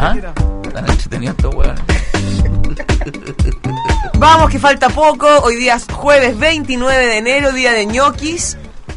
¿Ah? Están entretenidos estos hueones. Vamos, que falta poco. Hoy día es jueves 29 de enero, día de ñoquis.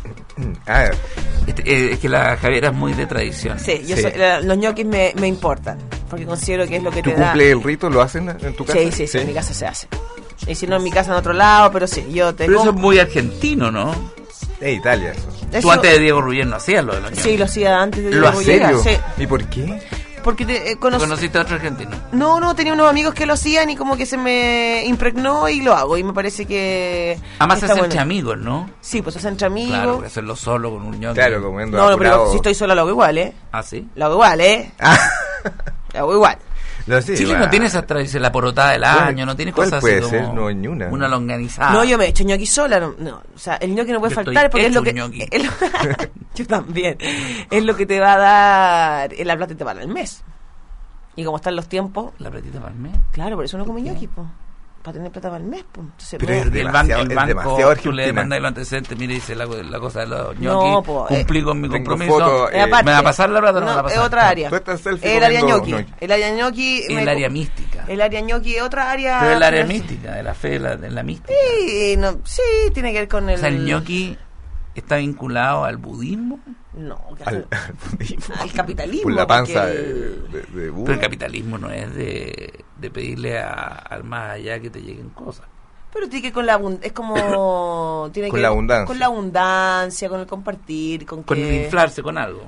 Es que la Javiera es muy de tradición. Sí, los ñoquis me importan, porque considero que es lo que ¿Tú te da. cumples el rito? ¿Lo hacen en tu casa? Sí, en mi casa se hace. Y si no, en mi casa en otro lado, pero sí, yo te Pero eso es muy argentino, ¿no? Es Italia eso. Tú antes de Diego Rubén no hacías lo de los ñoquis. Sí, lo hacía antes de ¿Lo Diego hacía? Rubén. Sí. ¿Y por qué? Porque ¿Conociste a otro argentino? No, tenía unos amigos que lo hacían y como que se me impregnó y lo hago. Y me parece que... Además se hace bueno. entre amigos, ¿no? Sí, pues se hace entre amigos. Claro, porque hacerlo solo con un ñoqui. Claro, comiendo No, apurado. pero si estoy sola lo hago igual, ¿eh? ¿Ah, sí? Lo hago igual, ¿eh? Lo hago igual. No, sí, Chile va. no tiene esa tradición, la porotada del año, no tiene ¿Cuál cosas puede así ser? como No hay ni una. una longanizada. No, yo me he hecho ñoqui sola. No, o sea, el ñoqui no puede Yo faltar estoy porque es lo hecho que... un ñoqui. Yo también. Es lo que te va a dar... La plata te va a dar el mes. Y como están los tiempos... La platita para el mes. Claro, por eso no come ñoqui, pues. Para tener plata para el mes, pues. Entonces, Pero no. es El demasiado, banco, es demasiado tú le Argentina. mandas los antecedentes, mira, dice la cosa de los No, ñoquis, po, cumplí con mi tengo compromiso. foto, Aparte, ¿me va a pasar la plata o no me va a no, pasar? es otra área. Tú estás selfie El área comiendo ñoqui. ñoqui. El área ñoqui... El área mística. El área ñoqui es otra área... Pero el área mística, de la fe, de la mística. Sí, tiene que ver con el... O sea, el ñoqui está vinculado al budismo. No, Al capitalismo. Por la panza porque de Buda. Pero el capitalismo no es de pedirle al más allá que te lleguen cosas. Pero tiene que ver con la abundancia. Es como... Tiene Con que la ver abundancia. Con la abundancia, con el compartir, con que... inflarse con algo.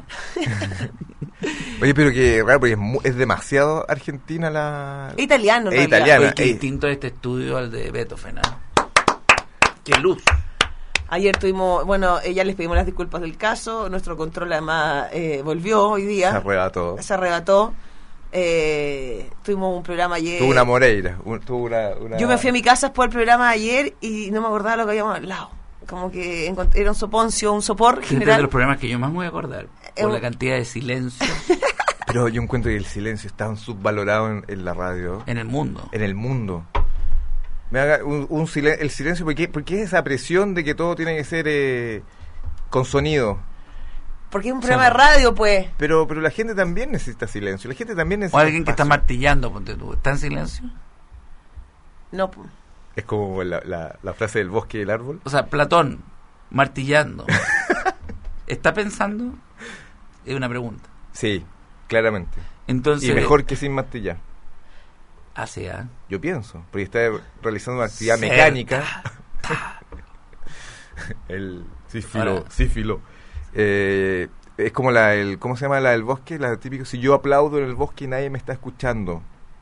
Oye, pero que raro, porque es demasiado argentina la... Es italiano, en Es realidad. italiana. Oye, qué distinto este estudio al de Beethoven. ¡Qué luz! Ayer tuvimos... Bueno, ya les pedimos las disculpas del caso. Nuestro control además volvió hoy día. Se arrebató. Se arrebató. Tuvimos un programa ayer. Tuvo una Moreira. Tuvo una... Yo me fui a mi casa después del programa ayer y no me acordaba lo que habíamos hablado. Como que era un soponcio, un sopor Este es de general. los problemas que yo más me voy a acordar. Por la cantidad de silencio Pero yo encuentro que el silencio está tan subvalorado en la radio. en el mundo. En el mundo. Me haga el silencio, ¿por qué esa presión de que todo tiene que ser con sonido? Porque es un programa de radio, pues. Pero la gente también necesita silencio. La gente también O necesita alguien que está espacio. martillando, ponte tú. ¿Está en silencio? No, pues. Es como la frase del bosque y el árbol. O sea, Platón, martillando. ¿Está pensando? Es una pregunta. Sí, claramente. Entonces, Y mejor que sin martillar. hacia Yo pienso, porque está realizando una actividad mecánica. El sífilo. Es como ¿cómo se llama la del bosque? La típica, si yo aplaudo en el bosque y nadie me está escuchando.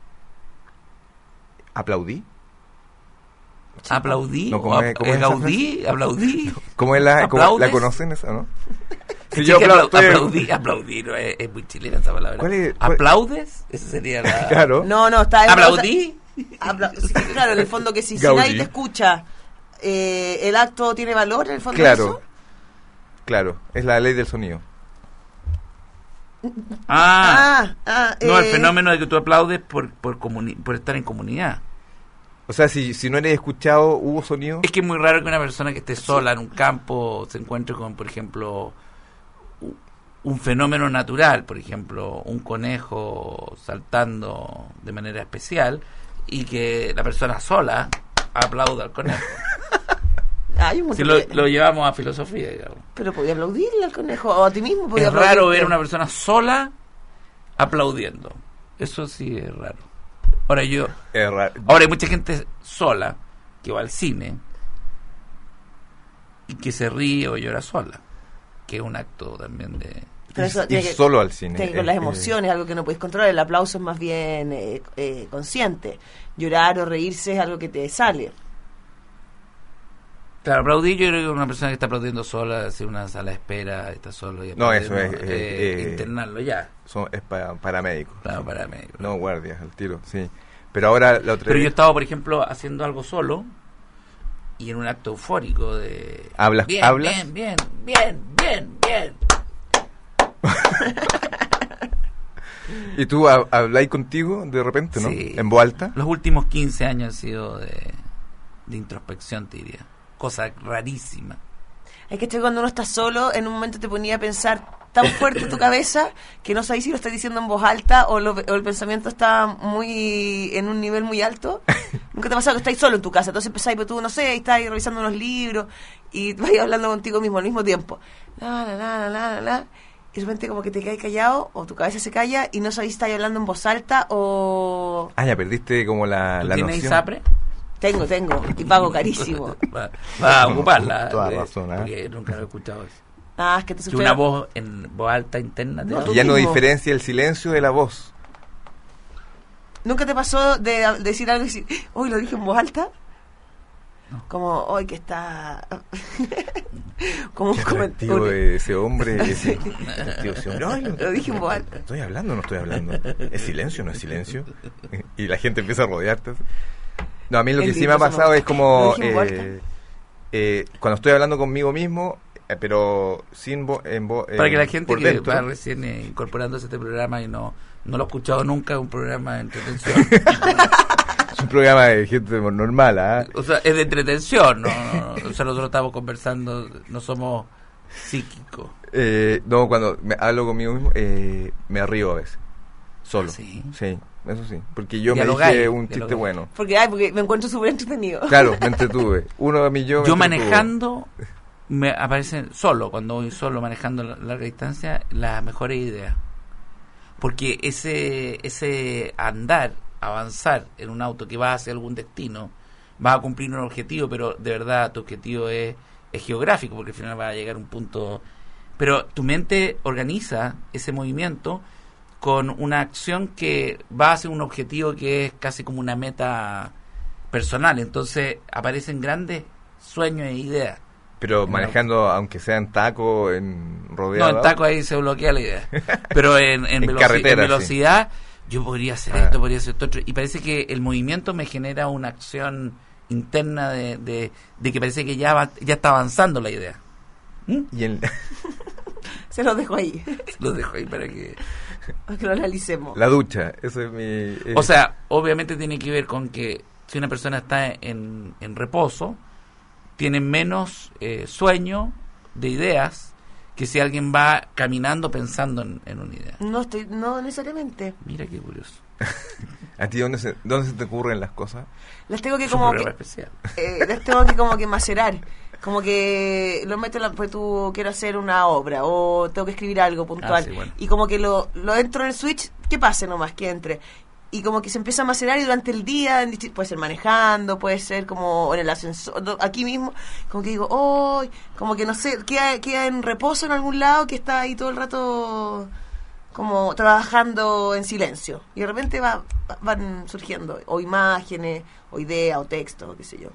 ¿Aplaudí? ¿Aplaudí? No, ¿cómo es esa ¿Gaudí? ¿Aplaudí? ¿Cómo es la ¿Aplaudes? conocen esa, no? Si Es yo que aplaudí, aplaudí, no, es muy chilena esa palabra. ¿Cuál? ¿Aplaudes? Esa sería la... Claro. No, está... ¿Aplaudí? Sí, claro, en el fondo que si Gaudí. nadie te escucha, el acto tiene valor, en el fondo. Claro. Eso. Claro, es la ley del sonido. No, el fenómeno de que tú aplaudes por estar en comunidad. O sea, si no eres escuchado, ¿hubo sonido? Es que es muy raro que una persona que esté sola en un campo se encuentre con, por ejemplo, un fenómeno natural, por ejemplo, un conejo saltando de manera especial y que la persona sola aplauda al conejo. Hay un Si montón lo llevamos a filosofía, digamos. Pero podía aplaudirle al conejo, o a ti mismo podía Es raro aplaudirte. ver a una persona sola aplaudiendo. Eso sí es raro. Ahora Es raro. hay mucha gente sola que va al cine y que se ríe o llora sola, que es un acto también de... Pero eso Ir tiene que- solo al cine. Tiene que ver con las emociones, algo que no puedes controlar. El aplauso es más bien consciente. Llorar o reírse es algo que te sale. Claro, aplaudir, yo creo que una persona que está aplaudiendo sola, hace una sala de espera, está solo y No, eso aplaudiendo, es, internarlo ya. Es para paramédicos. Claro, para mí. No, guardias, al tiro, sí. Pero ahora la otra Pero yo vez... estaba, por ejemplo, haciendo algo solo y en un acto eufórico de... ¿Hablas? Bien, ¿Hablas? bien. ¿Y tú habláis contigo de repente, no? Sí. ¿En voz alta? Los últimos 15 años han sido de introspección, te diría. Cosa rarísima. Es que cuando uno está solo, en un momento te ponía a pensar tan fuerte en tu cabeza que no sabes si lo estás diciendo en voz alta o el pensamiento está muy en un nivel muy alto. ¿Nunca te ha pasado que estás solo en tu casa? Entonces empezáis, pues tú, no sé, y estás ahí revisando unos libros y vas hablando contigo mismo al mismo tiempo. Y de repente como que te quedas callado o tu cabeza se calla y no sabes si estás hablando en voz alta o... Ah, ya perdiste como la ¿Tienes noción. ISAPRE? Tengo, y pago carísimo. Va a ocuparla. Toda razón, porque nunca lo he escuchado eso. Ah, es que te Que una voz en voz alta interna. No, Que ya no mismo. diferencia el silencio de la voz. ¿Nunca te pasó de decir algo y decir, uy, lo dije en voz alta? No. Como, hoy que está... como un Qué atractivo ese hombre. Ese hombre. Ay, Lo dije en voz alta. ¿Estoy hablando o no estoy hablando? ¿Es silencio o no es silencio? Y la gente empieza a rodearte. No, a mí lo que sí me ha pasado es como... Lo dije en voz alta. Cuando estoy hablando conmigo mismo, pero sin voz... Para que la gente por que dentro. va recién incorporándose a este programa y no lo ha escuchado nunca, es un programa de entretención. Es un programa de gente normal, ¿ah? O sea, es de entretención, ¿no? O sea, nosotros estamos conversando, no somos psíquicos. No, cuando hablo conmigo mismo, me río a veces. Solo. ¿Sí? Sí, eso sí. Porque yo Dialogáis, me dije un chiste dialogáis. bueno. Porque me encuentro súper entretenido. Claro, me entretuve. Uno de mí yo Yo me entretuvo. manejando, me aparecen solo, cuando voy solo manejando larga distancia, las mejores ideas. Porque ese avanzar en un auto que va hacia algún destino, vas a cumplir un objetivo, pero de verdad tu objetivo es geográfico, porque al final va a llegar a un punto... Pero tu mente organiza ese movimiento con una acción que va hacia un objetivo que es casi como una meta personal. Entonces aparecen grandes sueños e ideas. Pero manejando, aunque sea en taco, en rodeado. No, en taco ahí se bloquea la idea. Pero en carretera, velocidad, yo podría hacer esto, podría hacer esto otro. Y parece que el movimiento me genera una acción interna de que parece que ya está avanzando la idea. Y en Se los dejo ahí, Lo dejo ahí para que... para que lo analicemos. la ducha, eso es mi... O sea, obviamente tiene que ver con que si una persona está en reposo, tiene menos sueño de ideas que si alguien va caminando pensando en una idea. No necesariamente. Mira qué curioso. ¿A ti dónde se te ocurren las cosas? Las tengo que Es un como programa que, especial. las tengo que como que macerar. Como que lo meto pues tú quiero hacer una obra o tengo que escribir algo puntual. Sí, bueno. Y como que lo entro en el switch, que pase nomás, que entre. Y como que se empieza a macerar y durante el día, puede ser manejando, puede ser como en el ascensor, aquí mismo, como que digo, oh, como que no sé, queda en reposo en algún lado que está ahí todo el rato como trabajando en silencio. Y de repente van surgiendo o imágenes, o ideas, o texto, o qué sé yo.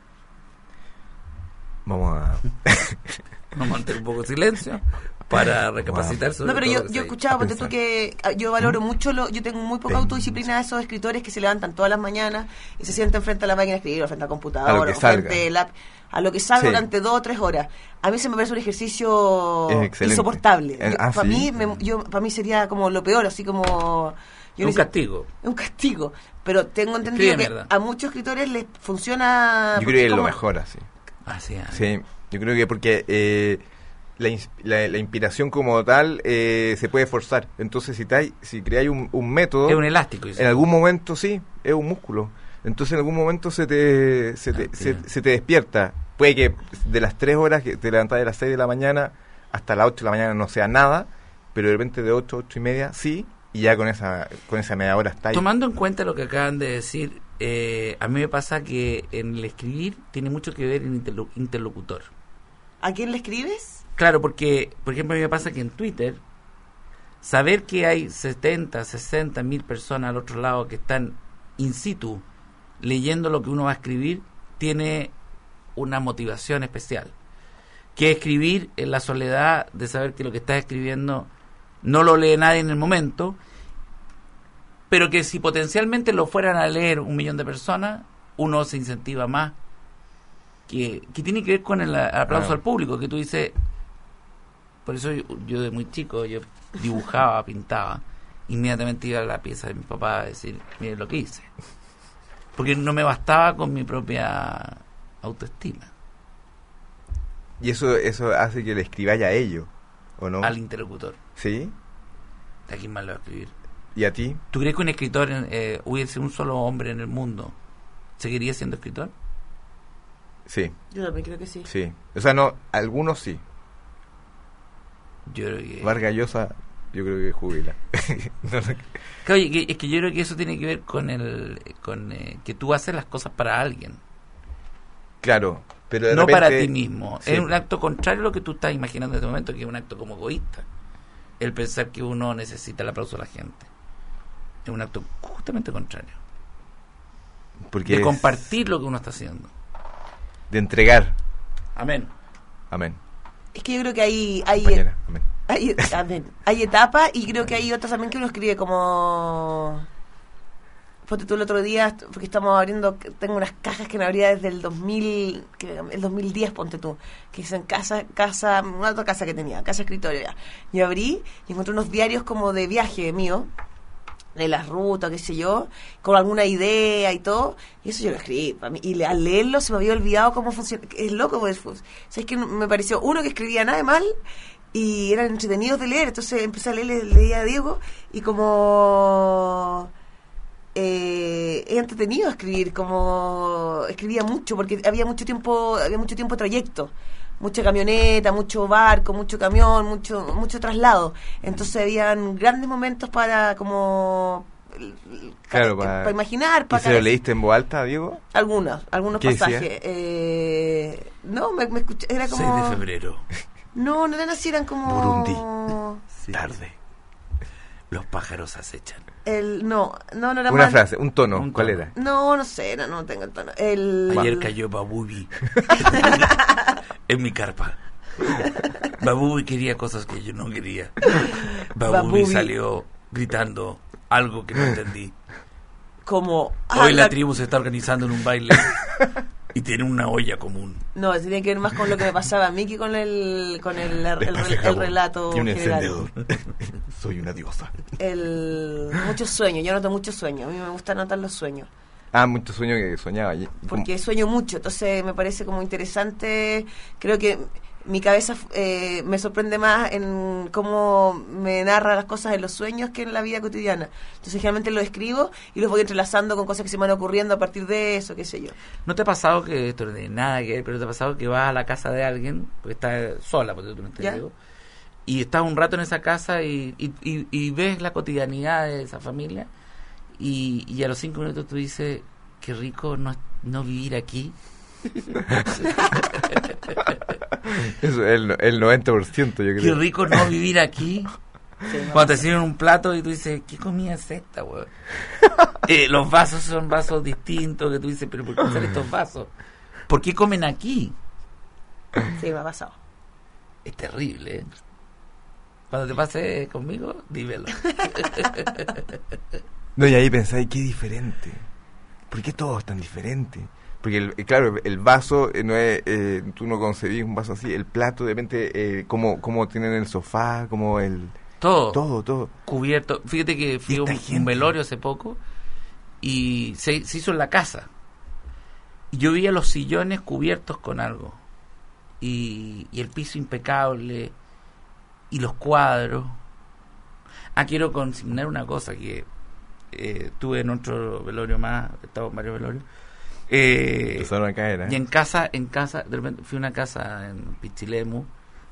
Vamos a... Vamos a mantener un poco de silencio para recapacitar sobre No, pero todo yo lo que he se escuchado, ponte tú, que yo valoro mucho, yo tengo muy poca autodisciplina de esos escritores que se levantan todas las mañanas y se sientan frente a la máquina de escribir, o frente al computador, A lo que o salga. frente a lo que salga Sí. durante 2 o 3 horas. A mí se me parece un ejercicio Excelente. insoportable. ¿sí? Para mí sería como lo peor, así como... un castigo. Un castigo. Pero tengo entendido Escribe que mierda. a muchos escritores les funciona... Yo creo que es lo como- mejor así. Así es. Sí, yo creo que porque la inspiración como tal se puede forzar. Entonces, si creáis un método, Es un elástico. dice. en algún momento sí, es un músculo. Entonces, en algún momento se te despierta. Puede que de las 3 horas que te levantás a las 6 de la mañana hasta las 8 de la mañana no sea nada, pero de repente de 8 y media sí, y ya con esa media hora está ahí. Tomando en cuenta lo que acaban de decir, a mí me pasa que en el escribir tiene mucho que ver el interlocutor. ¿A quién le escribes? Claro, porque, por ejemplo, a mí me pasa que en Twitter, saber que hay 70, 60 mil personas al otro lado que están in situ leyendo lo que uno va a escribir, tiene una motivación especial. Que escribir en la soledad de saber que lo que estás escribiendo no lo lee nadie en el momento, pero que si potencialmente lo fueran a leer 1 millón de personas, uno se incentiva más. Que tiene que ver con el aplauso al público, que tú dices... Por eso yo de muy chico, yo dibujaba, pintaba, inmediatamente iba a la pieza de mi papá a decir, miren lo que hice. Porque no me bastaba con mi propia autoestima. Y eso hace que le escribáis a ellos. ¿O no? al interlocutor. ¿Sí? ¿A quién más lo va a escribir? ¿Y a ti? ¿Tú crees que un escritor hubiese un solo hombre en el mundo seguiría siendo escritor? Sí, Yo también creo que sí. sí. O sea, no, algunos sí. Yo creo que... Vargas Llosa, yo creo que jubila. No sé. Oye, es que yo creo que eso tiene que ver con que tú haces las cosas para alguien, Claro, pero de no repente, para ti mismo. sí. Es un acto contrario a lo que tú estás imaginando en este momento, que es un acto como egoísta. El pensar que uno necesita el aplauso de la gente. Es un acto justamente contrario. Porque De es compartir lo que uno está haciendo. de entregar. Amén. Amén. Es que yo creo que hay Compañera, amén. hay etapas y creo que hay otras también que uno escribe como... Ponte tú el otro día, porque estamos abriendo, tengo unas cajas que no abría desde el 2000, el 2010, ponte tú, que dicen una otra casa que tenía, casa escritorio ya. Y abrí y encontré unos diarios como de viaje mío, de las rutas, qué sé yo, con alguna idea y todo, y eso yo lo escribí para mí, y al leerlo se me había olvidado cómo funciona, es loco, pues, ¿sabes qué? Me pareció, uno, que escribía nada de mal, y eran entretenidos de leer, entonces empecé a leer, leía a Diego, y como... es entretenido escribir, como escribía mucho, porque había mucho tiempo trayecto, mucha camioneta, mucho barco, mucho camión, mucho traslado, entonces habían grandes momentos para como Claro, para imaginar, ¿Y para se lo leíste en voz alta, Diego? algunos ¿Qué pasajes. No, me escuché, era como 6 de febrero, no eran así, eran como Burundi. tarde. Los pájaros acechan. no era Una mal. frase, un tono. Un ¿Cuál tono. era? No sé, no tengo el tono. Ayer cayó Babubi en mi carpa. Babubi quería cosas que yo no quería. Babubi Babubi. salió gritando algo que no entendí. como Hoy la tribu se está organizando en un baile y tiene una olla común. No, tiene que ver más con lo que me pasaba a mí que con el relato Y un general. encendedor. Soy una diosa. Muchos sueños, yo noto muchos sueños. A mí me gusta anotar los sueños. Ah, mucho sueño que soñaba. Porque sueño mucho, entonces me parece como interesante. Creo que mi cabeza me sorprende más en cómo me narra las cosas en los sueños que en la vida cotidiana. Entonces generalmente los escribo y los voy entrelazando con cosas que se me van ocurriendo a partir de eso, qué sé yo. ¿No te ha pasado que esto no tiene nada que ver, pero te ha pasado que vas a la casa de alguien, porque estás sola, porque tú no te ¿Ya? digo, y estás un rato en esa casa y ves la cotidianidad de esa familia y a los 5 minutos tú dices, qué rico no vivir aquí? Eso es el 90%, yo creo. Qué rico no vivir aquí. Sí, Cuando te sirven un plato y tú dices, ¿qué comida es esta, weón? Los vasos son vasos distintos, que tú dices, ¿pero por qué usan estos vasos? ¿Por qué comen aquí? sí, me ha pasado. Es terrible, ¿eh? Cuando te pase conmigo, dímelo. No, y ahí pensáis, qué diferente. ¿Por qué todo es tan diferente? Porque, claro, el vaso no es... tú no concebís un vaso así. El plato, de repente, como tienen el sofá, como el... Todo. Cubierto. Fíjate que fui a un velorio hace poco y se hizo en la casa. Y yo veía los sillones cubiertos con algo. Y el piso impecable. Y los cuadros. Quiero consignar una cosa que tuve en otro velorio más. He estado en varios velorios. Empezaron a caer, ¿eh? Y en casa, de repente fui a una casa en Pichilemu,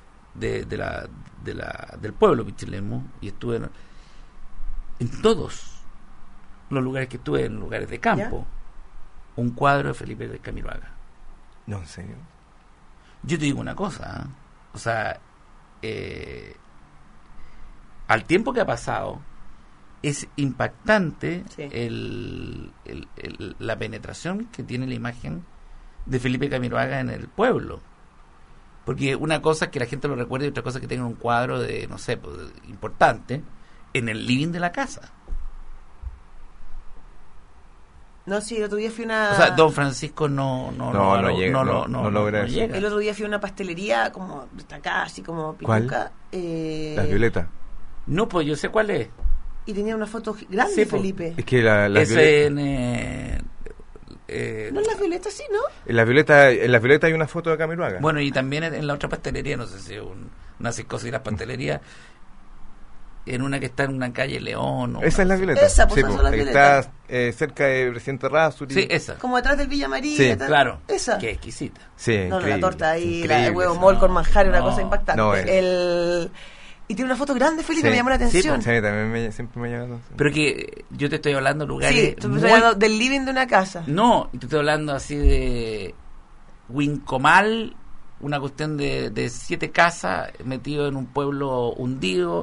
del pueblo Pichilemu, y estuve en todos los lugares que estuve, en lugares de campo, un cuadro de Felipe de Camiroaga. No, ¿en serio? Yo te digo una cosa, ¿eh? O sea, al tiempo que ha pasado, es impactante Sí. la penetración que tiene la imagen de Felipe Camiroaga en el pueblo. Porque una cosa es que la gente lo recuerde y otra cosa es que tenga un cuadro de, no sé, pues, importante en el living de la casa. No, sí, el otro día fui a una... O sea, Don Francisco no logra eso. llega. El otro día fui a una pastelería como destacada, así como ¿Cuál? pituca. La violeta. No, pues yo sé cuál es. Y tenía una foto grande Sí, de po. Felipe. Es que la Ese violeta... No, en las violetas sí, ¿no? En la violeta hay una foto de Camiroaga. Bueno, y también en la otra pastelería, no sé si es Una Ciscosa y las pastelerías, en una que está en una calle León. Esa es la Violeta. Esa, pues, esa es la Violeta. Está cerca de Presidente Rasturi. Sí, esa. Como detrás del Villa María. Sí, claro. Esa. Qué exquisita. Sí, No, increíble, la torta ahí, increíble, el huevo sí. mol con manjar, una No, cosa impactante. no es. Y tiene una foto grande, Felipe, Sí. me llamó la atención. Sí, también siempre me llama la atención. Pero que yo te estoy hablando de lugares. Sí, tú me estás hablando del living de una casa. No, y te estoy hablando así de Wincomal, una cuestión de 7 casas metido en un pueblo hundido,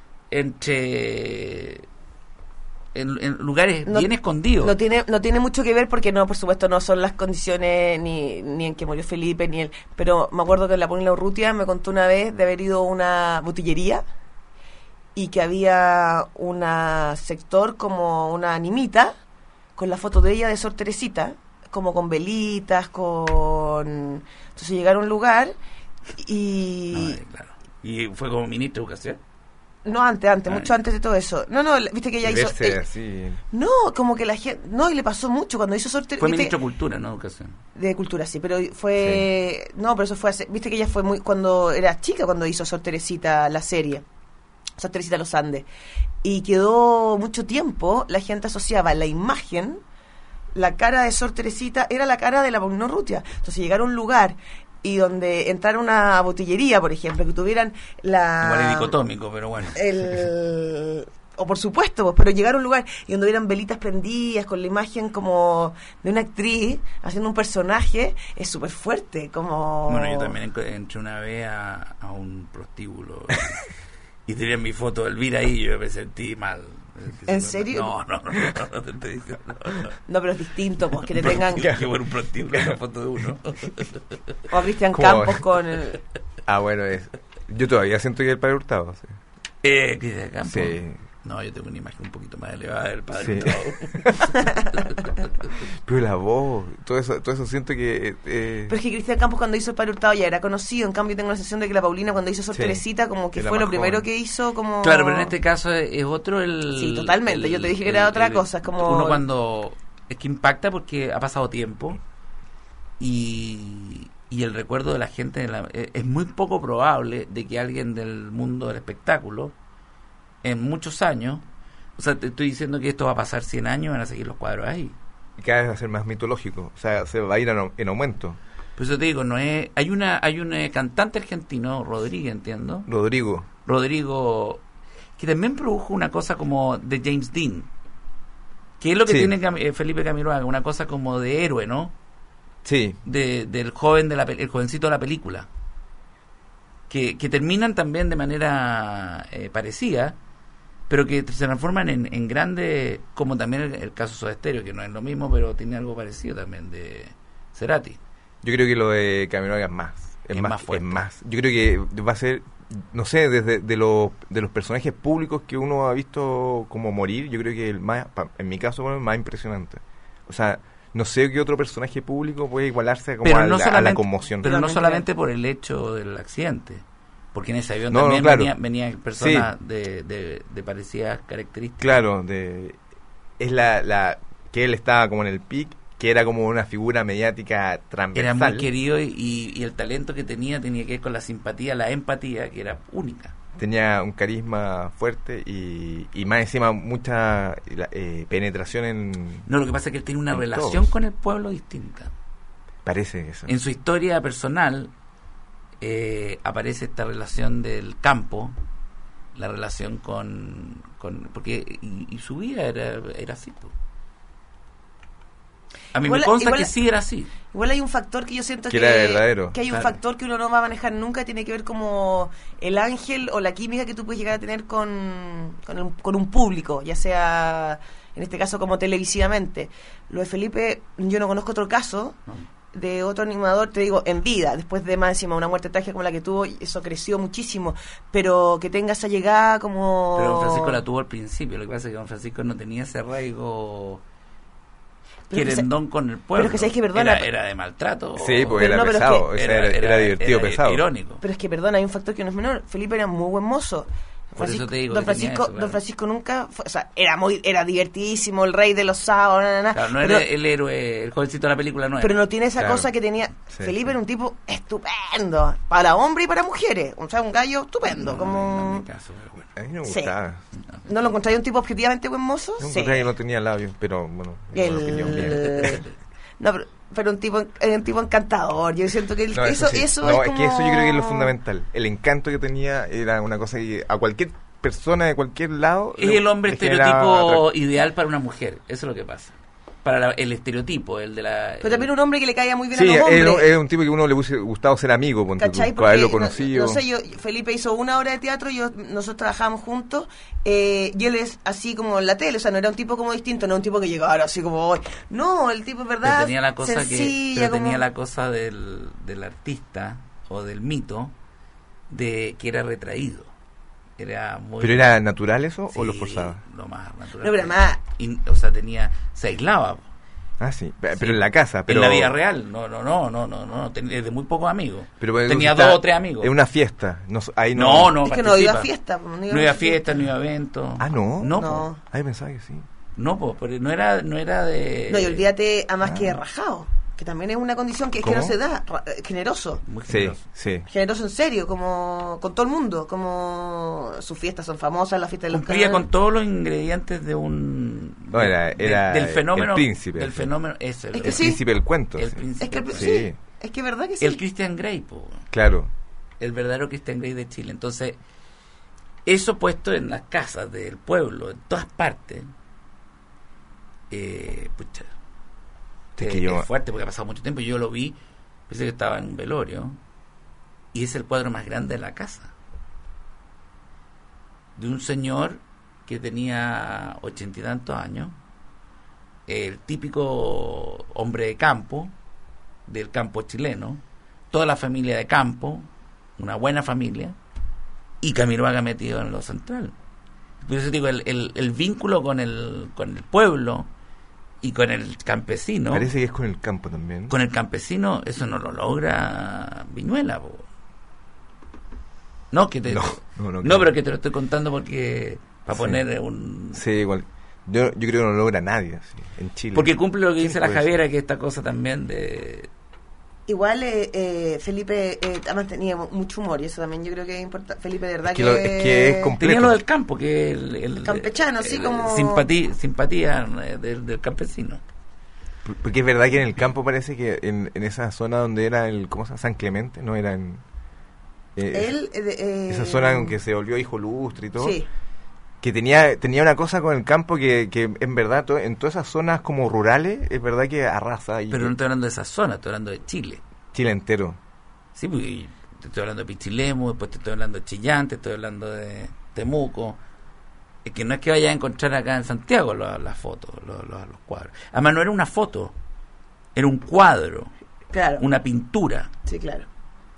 en lugares bien escondidos. No tiene mucho que ver porque no, por supuesto, no son las condiciones ni en que murió Felipe, ni él. Pero me acuerdo que la Paulina Urrutia me contó una vez de haber ido a una botillería y que había un sector como una animita con la foto de ella de Sor Teresita, como con velitas, con... Entonces llegaron a un lugar y... Ay, claro. Y fue como ministro de Educación. No, antes, mucho antes de todo eso. No, viste que ella hizo... así. No, como que la gente... No, y le pasó mucho cuando hizo Sor Teresita. Fue ministro de Cultura, no Educación. De Cultura, sí, pero fue... Sí. No, pero eso fue hace... Viste que ella fue muy... Cuando era chica, cuando hizo Sor Teresita la serie. Sor Teresita Los Andes. Y quedó mucho tiempo, la gente asociaba la imagen, la cara de Sor Teresita, era la cara de la Paulina Urrutia. Entonces llegar a un lugar y donde entrar una botillería, por ejemplo, que tuvieran la... Igual es dicotómico, pero bueno. O por supuesto, pues, pero llegar a un lugar y donde hubieran velitas prendidas con la imagen como de una actriz haciendo un personaje es súper fuerte, como... Bueno, yo también entré una vez a un prostíbulo y tenían mi foto de Elvira ahí y yo me sentí mal. ¿En serio? No te estoy diciendo. No, pero es distinto, pues, que te tengan... Que fue un prostíbulo una foto de uno. O a Cristian ¿Cómo? Campos con el... Bueno, yo todavía siento que el Padre Hurtado. Sí. Cristian Campos. Sí. No, yo tengo una imagen un poquito más elevada del Padre Sí. Hurtado. Pero la voz, todo eso siento que... Pero es que Cristian Campos cuando hizo el Padre Hurtado ya era conocido. En cambio tengo la sensación de que la Paulina cuando hizo Sor Sí. Teresita como que Era fue más lo primero joven. que hizo como... Claro, pero en este caso es otro el... Sí, totalmente. Yo te dije que era otra cosa. Es como... Uno cuando... Es que impacta porque ha pasado tiempo y el recuerdo de la gente... es muy poco probable de que alguien del mundo del espectáculo en muchos años... O sea, te estoy diciendo que esto va a pasar 100 años, van a seguir los cuadros ahí. Y cada vez va a ser más mitológico. O sea, se va a ir en aumento. Por eso te digo, no es... Hay un cantante argentino, Rodríguez, entiendo. Rodrigo, que también produjo una cosa como de James Dean. Que es lo que Sí. tiene Felipe Camiroaga, una cosa como de héroe, ¿no? Sí. Del joven, el jovencito de la película. Que terminan también de manera parecida, pero que se transforman en grandes, como también el caso Soda Stereo, que no es lo mismo, pero tiene algo parecido también de Cerati. Yo creo que lo de Camiroaga es más. Es más fuerte. Es más. Yo creo que va a ser, no sé, desde de los personajes públicos que uno ha visto como morir, yo creo que el más, en mi caso, bueno, el más impresionante. O sea, no sé qué otro personaje público puede igualarse como a la conmoción. Pero no solamente por el hecho del accidente, porque en ese avión No, también claro. venían personas Sí. de parecidas características. Claro, es la que él estaba como en el pic, que era como una figura mediática transversal. Era muy querido y el talento que tenía que ver con la simpatía, la empatía, que era única. Tenía un carisma fuerte y más encima mucha penetración en... No, lo que pasa es que él tiene una en relación todos. con el pueblo distinta. Parece eso. En su historia personal aparece esta relación del campo, la relación con porque y su vida era así, pues. A mí Igual- me consta igual- que sí era así. Igual hay un factor que yo siento Que era verdadero. que hay un Claro. factor que uno no va a manejar nunca, tiene que ver como el ángel o la química que tú puedes llegar a tener con un público, ya sea en este caso como televisivamente. Lo de Felipe, yo no conozco otro caso de otro animador, te digo, en vida, después de más encima una muerte trágica como la que tuvo, eso creció muchísimo, pero que tenga esa llegada como... Pero don Francisco la tuvo al principio. Lo que pasa es que don Francisco no tenía ese arraigo Pero es que querendón con el pueblo. pero es que sabes que, perdona, era de maltrato. Sí, porque Pero era no, pero es pesado. que o sea, era divertido, pesado. Irónico. Pero es que, perdona, hay un factor que no es menor. Felipe era muy buen mozo. Por eso te digo Don que tenía Francisco, eso, claro. Don Francisco nunca fue, o sea, era divertidísimo, el rey de los sábados, Claro, no pero, era el héroe, el jovencito de la película no era. pero no tiene esa Claro. cosa que tenía. Sí, Felipe sí. era un tipo estupendo, para hombres y para mujeres, o sea, un gallo estupendo, No, como... no, en mi caso, pero bueno. A mí no me Sí. gustaba. ¿No lo encontráis un tipo objetivamente buen mozo? Yo Sí. encontré que no tenía labios, pero bueno, es una opinión mía. No, pero un tipo encantador. Yo siento que No, eso sí. es No, es como... que eso yo creo que es lo fundamental. El encanto que tenía era una cosa que a cualquier persona de cualquier lado Es el hombre le generaba estereotipo atractivo. ideal para una mujer, eso es lo que pasa. Para el estereotipo, el de la... Pero también un hombre que le caía muy bien Sí, a los hombres. es un tipo que uno le hubiese gustado ser amigo, ponte tú, ¿Cachai? por haberlo Porque, conocido. no sé, Felipe hizo una obra de teatro, nosotros trabajábamos juntos, y él es así como en la tele, o sea, no era un tipo como distinto, no era un tipo que llegara así como hoy. No, el tipo es verdad, Pero tenía la cosa sencilla, tenía como- la cosa del artista o del mito de que era retraído. Era muy... ¿Pero era natural eso o lo Sí, forzaba? Lo más natural. No, pero además- O sea, se aislaba. Ah, sí, pero Sí. en la casa. Pero, En la vida real, no, tenía de muy pocos amigos. pero bueno, Tenía está- 2 o 3 amigos. Es una fiesta. No, ahí No, Es que no iba a participa. fiesta. No iba a fiesta, no iba a eventos. Ah, ¿no? No, No. Ay, pensaba que sí. No, pues, pero no era de... No, y olvídate, además que rajado, que también es una condición que es que ¿Cómo? no se da, generoso. Muy Sí, generoso. sí. Generoso en serio, como con todo el mundo, como sus fiestas son famosas, las fiestas de los Cumplía canales. con todos los ingredientes de un... No, era del fenómeno... el príncipe. Del fenómeno... Ese, Es que El sí. príncipe del cuento. El sí. príncipe. Es que Sí. sí, es que verdad que sí. El Christian Grey, po, Claro. el verdadero Christian Grey de Chile. Entonces, eso puesto en las casas del pueblo, en todas partes, pucha, Es que yo- es fuerte porque ha pasado mucho tiempo. Yo lo vi, pensé que estaba en un velorio, y es el cuadro más grande de la casa. De un señor que tenía 80 y tantos años, el típico hombre de campo, del campo chileno, toda la familia de campo, una buena familia, y Camiroaga metido en lo central. Por eso digo, el vínculo con el pueblo y con el campesino, Parece que es con el campo también. con el campesino, eso no lo logra Viñuela, po. No, que te, No, no, creo. pero que te lo estoy contando porque para Sí. poner un... Sí, igual. Yo creo que no lo logra nadie así, en Chile. Porque cumple lo que ¿Quién dice la puede ser? Javiera, que esta cosa también de... Igual Felipe además tenía mucho humor y eso también yo creo que es importante. Felipe, de verdad Es que es completo. Tenía lo del campo, que el Campechano, así como- simpatía del campesino. Porque es verdad que en el campo parece que en esa zona donde era ¿cómo se llama? San Clemente, no era en... Él... esa zona en que se volvió hijo lustre y todo. Sí. Que tenía una cosa con el campo que en verdad en todas esas zonas como rurales es verdad que arrasa y Pero no estoy hablando de esa zona, estoy hablando de Chile. Chile entero. Sí, porque te estoy hablando de Pichilemu, después te estoy hablando de Chillán, te estoy hablando de Temuco. Es que no es que vayas a encontrar acá en Santiago las fotos, los cuadros. Además no era una foto, era un cuadro, Claro. una pintura. Sí, claro.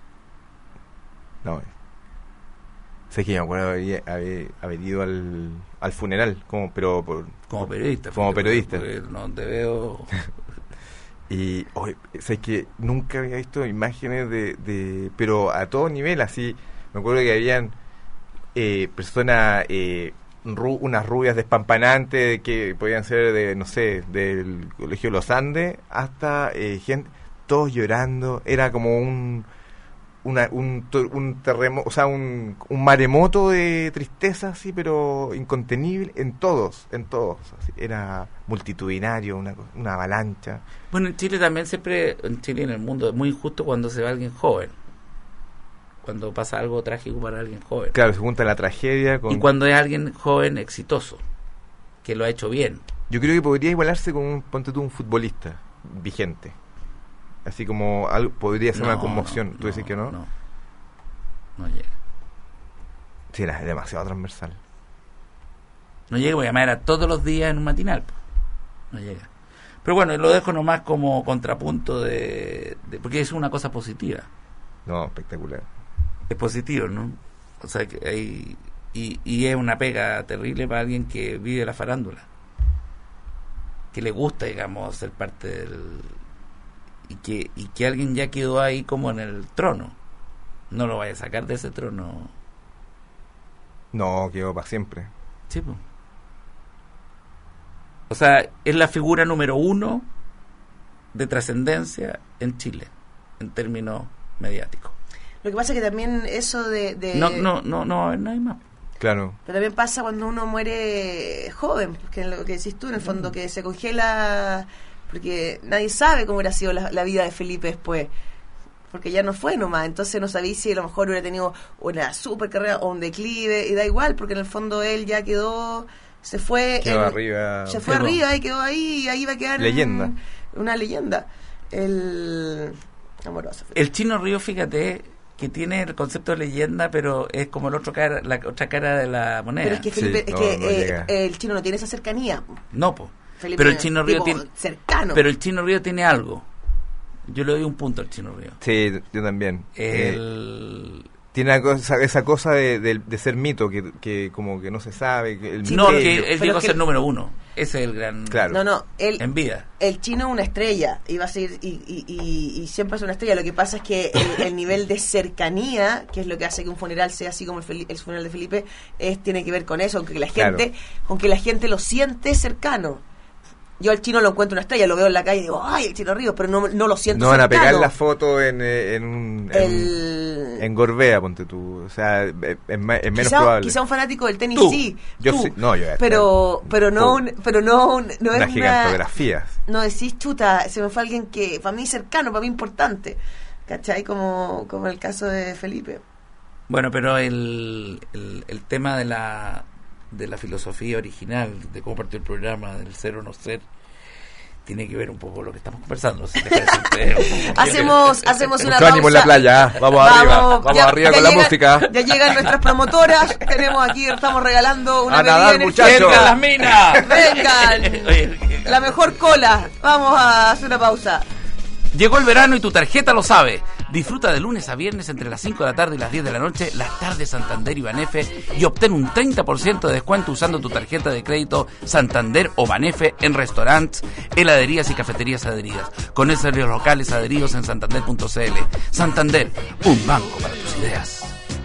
No, sé que me acuerdo haber ido al funeral, pero Como periodista. Como periodista. Porque no te veo... y hoy sé que nunca había visto imágenes pero a todo nivel, así me acuerdo que habían personas unas rubias despampanantes que podían ser de, no sé, del Colegio Los Andes, hasta gente, todos llorando. Era como un terremoto, o sea, un maremoto de tristeza, así, pero incontenible en todos, así. Era multitudinario, una avalancha. Bueno, en Chile también siempre, en Chile y en el mundo, es muy injusto cuando se va alguien joven. Cuando pasa algo trágico para alguien joven. Claro, se junta la tragedia con... Y cuando es alguien joven exitoso, que lo ha hecho bien. Yo creo que podría igualarse con ponte tú, un futbolista vigente. Así como algo, podría ser una conmoción. ¿Tú dices que no? No llega. Sí, era demasiado transversal. No llega porque además era todos los días en un matinal. Po. No llega. Pero bueno, lo dejo nomás como contrapunto porque es una cosa positiva. No, espectacular. Es positivo, ¿no? O sea, que hay... Y es una pega terrible para alguien que vive la farándula. Que le gusta, digamos, ser parte del... Y que alguien ya quedó ahí como en el trono. No lo vaya a sacar de ese trono. No, quedó para siempre. Sí, pues. O sea, es la figura número 1 de trascendencia en Chile, en términos mediáticos. Lo que pasa es que también eso de... No hay más. Claro. Pero también pasa cuando uno muere joven, porque lo que decís tú, en el fondo, que se congela, porque nadie sabe cómo hubiera sido la vida de Felipe después, porque ya no fue nomás, entonces no sabéis si a lo mejor hubiera tenido una super carrera o un declive, y da igual, porque en el fondo él ya quedó, se fue... arriba. Se fue arriba y quedó ahí, y ahí va a quedar... Leyenda. Una leyenda. Amoroso. El Chino Río, fíjate, que tiene el concepto de leyenda, pero es como la otra cara de la moneda. Pero es que Felipe, Sí, no el chino no tiene esa cercanía. No, pues. Felipe Pero el Chino Río tipo tiene... cercano. Pero el Chino Río tiene algo. Yo le doy un punto al Chino Río. Sí, yo también. Tiene esa cosa de ser mito, que como que no se sabe. Que el no, misterio. que él llegó a ser número 1. Ese es el gran... Claro. No, en vida. El chino es una estrella, y va a ser, y siempre es una estrella. Lo que pasa es que el nivel de cercanía, que es lo que hace que un funeral sea así como el funeral de Felipe, tiene que ver con eso, con que la gente lo siente cercano. Yo al chino lo encuentro una estrella, lo veo en la calle y digo, ¡ay, el Chino Ríos! Pero no lo siento No van a cercano. pegar la foto en Gorbea, ponte tú. O sea, es menos probable. Quizá un fanático del tenis Tú. sí. Yo tú. sí. No, yo pero no es una gigantografía. No decís, chuta, se me fue alguien que para mí cercano, para mí importante. ¿Cachai? Como en el caso de Felipe. Bueno, pero el tema de la filosofía original, de cómo partió el programa, del ser o no ser, tiene que ver un poco con lo que estamos conversando. Si te parece hacemos una Mucho pausa. ánimo en la playa. Vamos arriba con la música. Ya llegan nuestras promotoras. Tenemos aquí, estamos regalando una nadar, bebida muchachos. energética. las minas! ¡Vengan! La mejor cola. Vamos a hacer una pausa. Llegó el verano y tu tarjeta lo sabe. Disfruta de lunes a viernes entre las 5 de la tarde y las 10 de la noche las tardes Santander y Banefe y obtén un 30% de descuento usando tu tarjeta de crédito Santander o Banefe en restaurantes, heladerías y cafeterías adheridas. Con esos locales adheridos en santander.cl. Santander, un banco para tus ideas.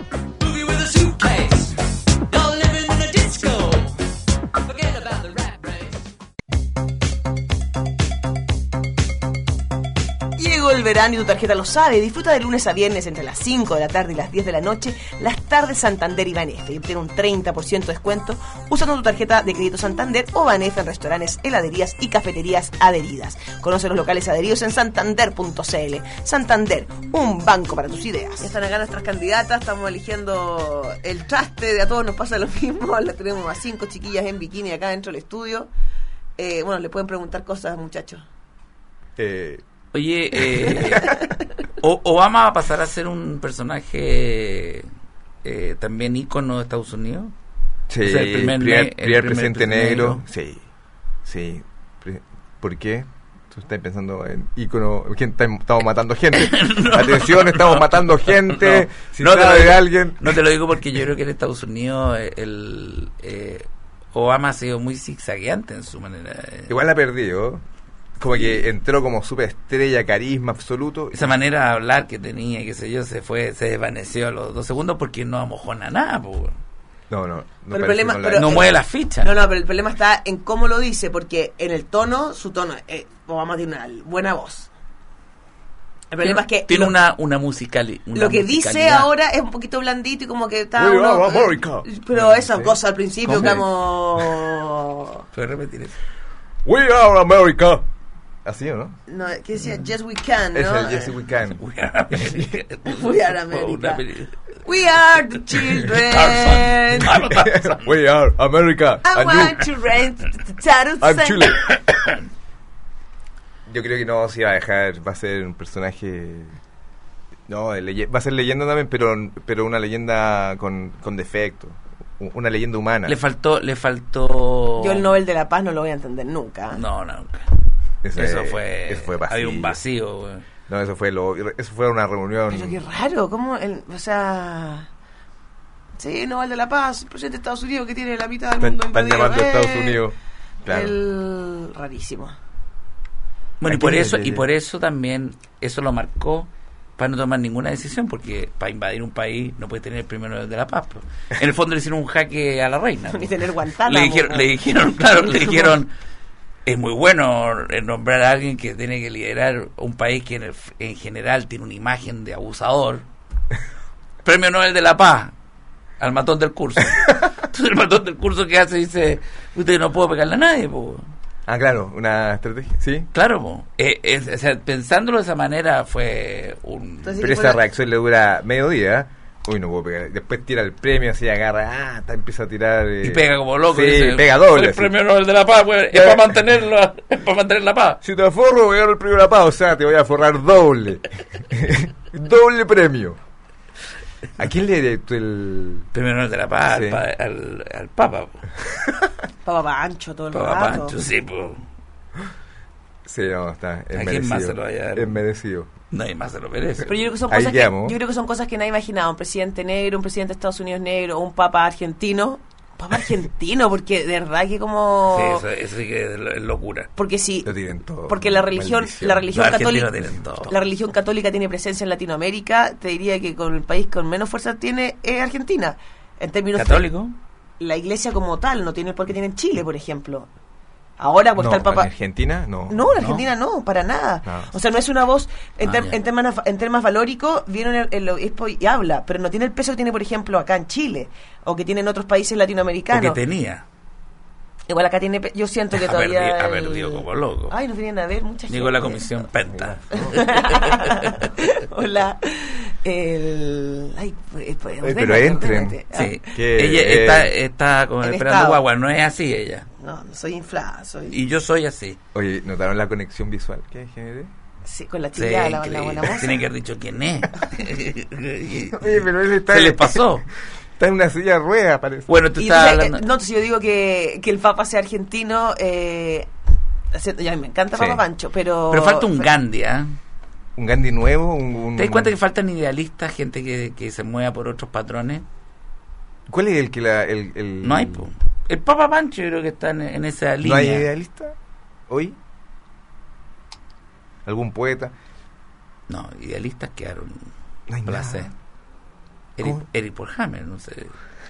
Llegó el verano y tu tarjeta lo sabe. Disfruta de lunes a viernes entre las 5 de la tarde y las 10 de la noche las tardes Santander y Banefe y obtén un 30% de descuento usando tu tarjeta de crédito Santander o Banefe en restaurantes, heladerías y cafeterías adheridas. Conoce los locales adheridos en santander.cl. Santander, un banco para tus ideas. Ya están acá nuestras candidatas, estamos eligiendo el traste, de a todos nos pasa lo mismo. La tenemos a 5 chiquillas en bikini acá dentro del estudio. Bueno, le pueden preguntar cosas, muchachos. Oye, ¿Obama va a pasar a ser un personaje también ícono de Estados Unidos? Sí, O sea, el primer presidente negro. Sí. ¿Por qué? Tú estás pensando en ícono. Estamos matando gente. No. Atención, estamos matando gente. Si sabe de alguien. No te lo digo porque yo creo que en Estados Unidos Obama ha sido muy zigzagueante en su manera. Igual la perdió. Como que entró como superestrella, carisma absoluto. Esa manera de hablar que tenía, qué sé yo, se desvaneció a los 2 segundos porque no amojona nada, pues. No. Pero el problema, no mueve la ficha. No, pero el problema está en cómo lo dice, porque en el tono, su tono, Obama tiene una buena voz. El problema es que tiene una musical. Lo que dice ahora es un poquito blandito y como que está We are America. Pero esa cosa al principio como... ¿Puedes repetir eso? We are America. ¿Así o no? No, ¿qué decía? Yes we can, ¿no? Es el Yes we can. We are America. We are America. We are the children. We are America. I want to rent the tattoo Chile. Yo creo que no se va a dejar, va a ser un personaje... No, va a ser leyenda también, pero una leyenda con defecto. Una leyenda humana. Le faltó... Yo el Nobel de la Paz no lo voy a entender nunca. No, nunca. Eso fue vacío. Había un vacío, güey. No, eso fue una reunión. Pero qué raro, ¿cómo? O sea... Sí, Nobel de la Paz, el presidente de Estados Unidos que tiene la mitad del mundo Están invadido. llamando a Estados Unidos. Claro. Rarísimo. Bueno, y por eso también, eso lo marcó para no tomar ninguna decisión, porque para invadir un país no puede tener el premio Nobel de la Paz. Pues. En el fondo le hicieron un jaque a la reina. Ni tener Guantánamo. Le dijeron, es muy bueno nombrar a alguien que tiene que liderar un país que en general tiene una imagen de abusador. Premio Nobel de la Paz al matón del curso. Entonces el matón del curso que hace dice, usted no puedo pegarle a nadie, pues. Ah, claro, una estrategia, ¿sí? Claro, po. O sea, pensándolo de esa manera fue un... Entonces, Pero esa reacción le dura medio día. Uy, no puedo pegar. Después tira el premio, así agarra, empieza a tirar... Y pega como loco. Sí, dice, pega doble. El premio Nobel de la Paz, pues, es para mantener la paz. Si te aforro, voy a dar el premio de la paz. O sea, te voy a forrar doble. Doble premio. ¿A quién le dé el Premio Nobel de la Paz sí. al Papa. Po. Papa Pancho todo el Papa rato. Pancho, sí, pues. Sí, no, está. Es ¿A merecido. quién más se lo vaya a dar? Es merecido. Nadie más se lo merece. Pero yo creo que son Ahí cosas quedamos. yo creo que son cosas que nadie imaginaba. Un presidente negro, un presidente de Estados Unidos negro, o un papa argentino. Papa argentino, porque de verdad que como... Sí, eso sí que es locura. Porque si... Lo tienen todo. Porque la religión Los católica... argentinos tienen todo. La religión católica tiene presencia en Latinoamérica. Te diría que con el país con menos fuerza tiene es Argentina. En términos... ¿Católico? La iglesia como tal no tiene por qué tiene en Chile, por ejemplo. Ahora pues No, está el Papa... ¿en Argentina? No. No, en Argentina no, para nada. No. O sea, no es una voz en Ya. temas valóricos, viene el obispo y habla, pero no tiene el peso que tiene, por ejemplo, acá en Chile, o que tiene en otros países latinoamericanos. Porque tenía. Igual acá tiene, yo siento que todavía... Ha perdido como loco. Ay, nos vienen a ver mucha gente. Llegó la comisión Penta. Hola. Ay, pero entren. ordenate. Sí. Que, Ella está como en esperando estado. guagua, no es así ella. No soy inflada, soy... Y yo soy así. Oye, ¿notaron la conexión visual que generé? Sí, con la Sí, chica, la increíble. buena moza. Tienen que haber dicho quién es. Oye, pero él está... Se les pasó. Está en una silla de ruedas, parece. Bueno, tú Y estás entonces, hablando... no, entonces yo digo que el Papa sea argentino, ya me encanta Sí. Papa Pancho, pero... Pero falta un Gandhi, ¿ah? Un Gandhi nuevo, un... ¿Te das cuenta que faltan idealistas, gente que se mueva por otros patrones? ¿Cuál es el que el... No hay, po. El Papa Pancho yo creo que está en esa línea. ¿No hay idealista hoy? ¿Algún poeta? No, idealistas quedaron No hay placer. nada. Eric, ¿Cómo? Eric Porhammer, no sé.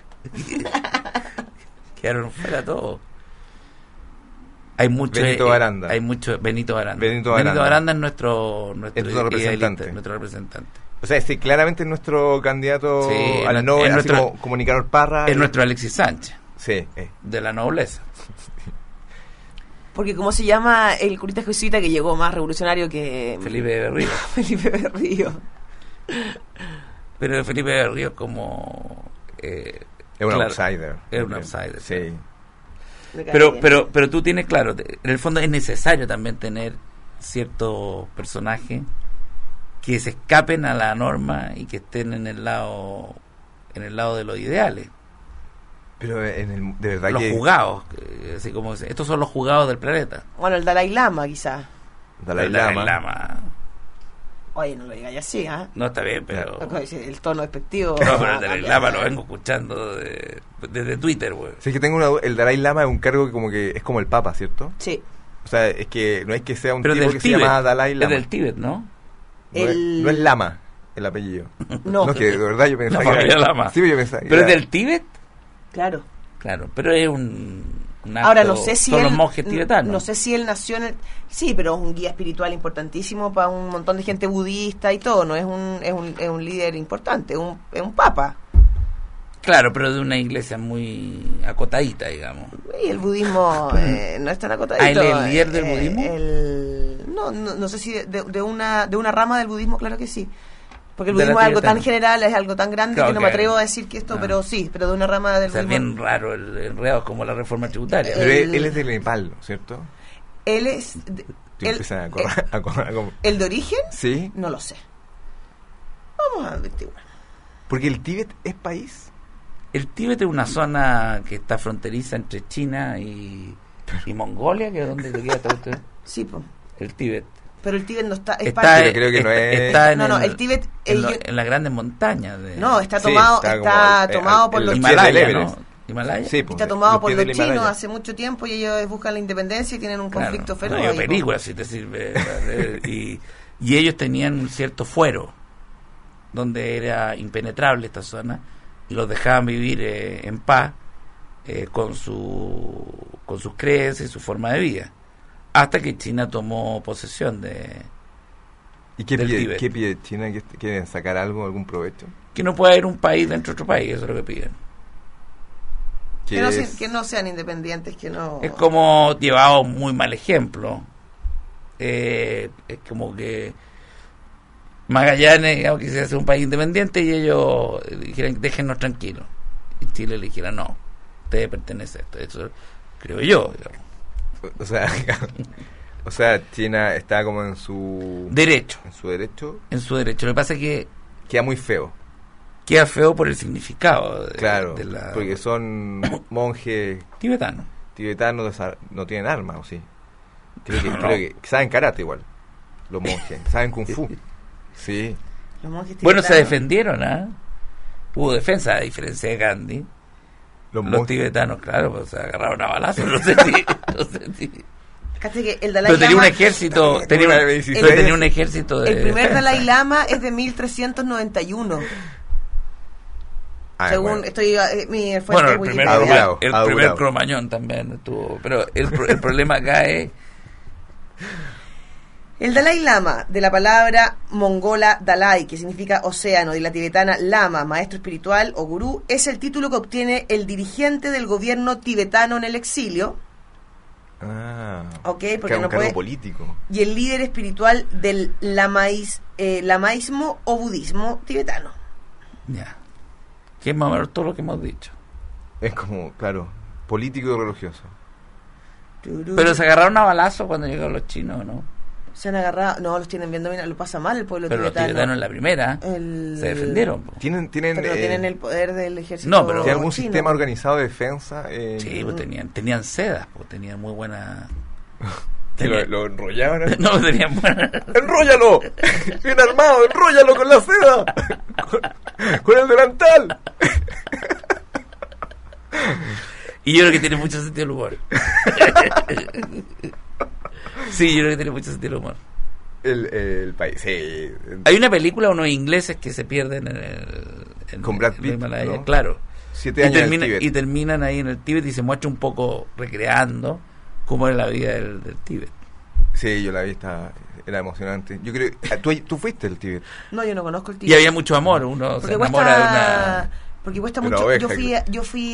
Quedaron fuera todos. Hay mucho Benito Baranda. Hay mucho Benito Baranda. Benito Baranda. Baranda es nuestro representante. idealista, nuestro representante. O sea, sí, claramente es nuestro candidato Sí, al es Nobel, así nuestro- como comunicador Parra. Es nuestro Alexis Sánchez, Sí, de la nobleza. Porque ¿cómo se llama el curita jesuita que llegó más revolucionario que... Felipe Berrío. Felipe Berrío. Pero Felipe Berrío es como... es un claro, outsider. es un outsider, Sí. Me cae Pero, bien. pero tú tienes claro, en el fondo es necesario también tener ciertos personajes que se escapen a la norma y que estén en el lado de los ideales, Pero de verdad los que... jugados, así como estos son los jugados del planeta. Bueno, el Dalai Lama, quizás. Dalai El Dalai Lama. Lama. Oye, no lo digáis así, ¿ah? No está bien, pero El tono despectivo. no, pero el Dalai Lama lo vengo escuchando desde Twitter, güey. Sí, es que tengo una duda. El Dalai Lama es un cargo que como que es como el Papa, ¿cierto? Sí. O sea, es que no es que sea un Pero tipo del que Tíbet, se llama Dalai es Lama. del Tíbet, ¿no? No, es, no es Lama el apellido. No. No, que de verdad yo pensaba La que familia era... Lama. Sí, yo pensaba que Pero es era- del Tíbet, Claro. claro, pero es un acto, Ahora, no sé si son él... los monjes tibetanos. No sé si él nació en el... Sí, pero es un guía espiritual importantísimo para un montón de gente budista y todo. No es un líder importante, es un papa. Claro, pero de una iglesia muy acotadita, digamos. Y el budismo no es tan acotadito. Ah, ¿él es el líder del budismo? No sé si de una rama del budismo, claro que sí. Porque el De la budismo es algo tan tibetana. general, es algo tan grande Claro que no que- me atrevo a decir que esto, Ah. pero sí, pero de una rama del O sea, es budismo. bien raro el enredo, como la reforma tributaria. Pero El- él es de Nepal, ¿no? ¿Cierto? Él es... Y empiezan a correr. ¿El de origen? Sí, No lo sé. Vamos a investigar. porque el Tíbet es país. El Tíbet es una zona que está fronteriza entre China y Mongolia, que es donde te queda todo esto. Sí, pues. El Tíbet. Pero el Tíbet no está... Es Está, parte- Pero creo que no es- está en No, el Tíbet... en las grandes montañas. No, está Sí, tomado, está está como tomado el- por el los Himalaya, Himalaya, del ¿no? Everest. Himalaya. Sí, pues, Está tomado por pies los del chinos Himalaya. hace mucho tiempo y ellos buscan la independencia y tienen un Claro. conflicto feroz. No, yo ahí, po. películas, si te sirve. y ellos tenían un cierto fuero. donde era impenetrable esta zona, y los dejaban vivir en paz con sus creencias y su forma de vida, hasta que China tomó posesión ¿Y qué del pide, Tíbet. qué pide China? ¿Quieren sacar algo, algún provecho? Que no pueda haber un país dentro de otro país, eso es lo que piden. Que no sean independientes, que no... Es como llevado un muy mal ejemplo. Es como que Magallanes, digamos, quisiera ser un país independiente y ellos dijeran, déjennos tranquilos. Y Chile le dijera, no, usted pertenece a esto. Eso creo yo, digamos. O sea, China está como en su Derecho. En su derecho. En su derecho. Lo que pasa es que Queda muy feo. queda feo por el significado Claro, de la... porque son monjes tibetano. tibetanos, no tienen armas, ¿o sí? Creo No. que saben karate igual, los monjes, saben kung fu. Sí. Los monjes Bueno, se tibetanos. defendieron, ¿ah? Hubo defensa, a diferencia de Gandhi. Los monjes. tibetanos, claro, pues se agarraron a balazos. No sé si. Caché que el Dalai Pero tenía Lama, un ejército, tenía un ejército de el primer defensa. Dalai Lama es de 1391. Ah, Según bueno. estoy mi fuente Bueno, el Wikipedia. primer, Adorado. Cromañón también estuvo. Pero el problema acá es... El Dalai Lama, de la palabra mongola Dalai, que significa océano, de la tibetana Lama, maestro espiritual o gurú, es el título que obtiene el dirigente del gobierno tibetano en el exilio, Ah, ok, porque que es un no cargo puede, político. y el líder espiritual del lamaísmo o budismo tibetano. Ya. Que es más o menos todo lo que hemos dicho. Es como, claro, político y religioso. Pero se agarraron a balazo cuando llegaron los chinos, ¿no? Se han agarrado, no, los tienen bien dominados, lo pasa mal el pueblo Pero los tibetano. tibetanos en la primera se defendieron. Po. ¿Tienen Pero no tienen el poder del ejército. No, pero- ¿tiene algún chino. sistema organizado de defensa? Sí, pues tenían sedas, pues tenían muy buena... Que lo enrollaban. No, tenían buena... ¡Enróllalo! ¡Bien armado! ¡Enróllalo con la seda! ¡Con el delantal! Y yo creo que tiene mucho sentido el humor. Sí, yo creo que tiene mucho sentido el humor. El país, sí. Hay una película, unos ingleses que se pierden Con Brad en Pitt, Himalaya, ¿no? claro. 7 años en el Tíbet. Y terminan ahí en el Tíbet y se muestra un poco recreando cómo era la vida del Tíbet. Sí, yo la vi, era emocionante. Yo creo, ¿tú fuiste al Tíbet? No, yo no conozco el Y Tíbet. había mucho amor, uno se enamora de una... Porque cuesta Una mucho. oveja,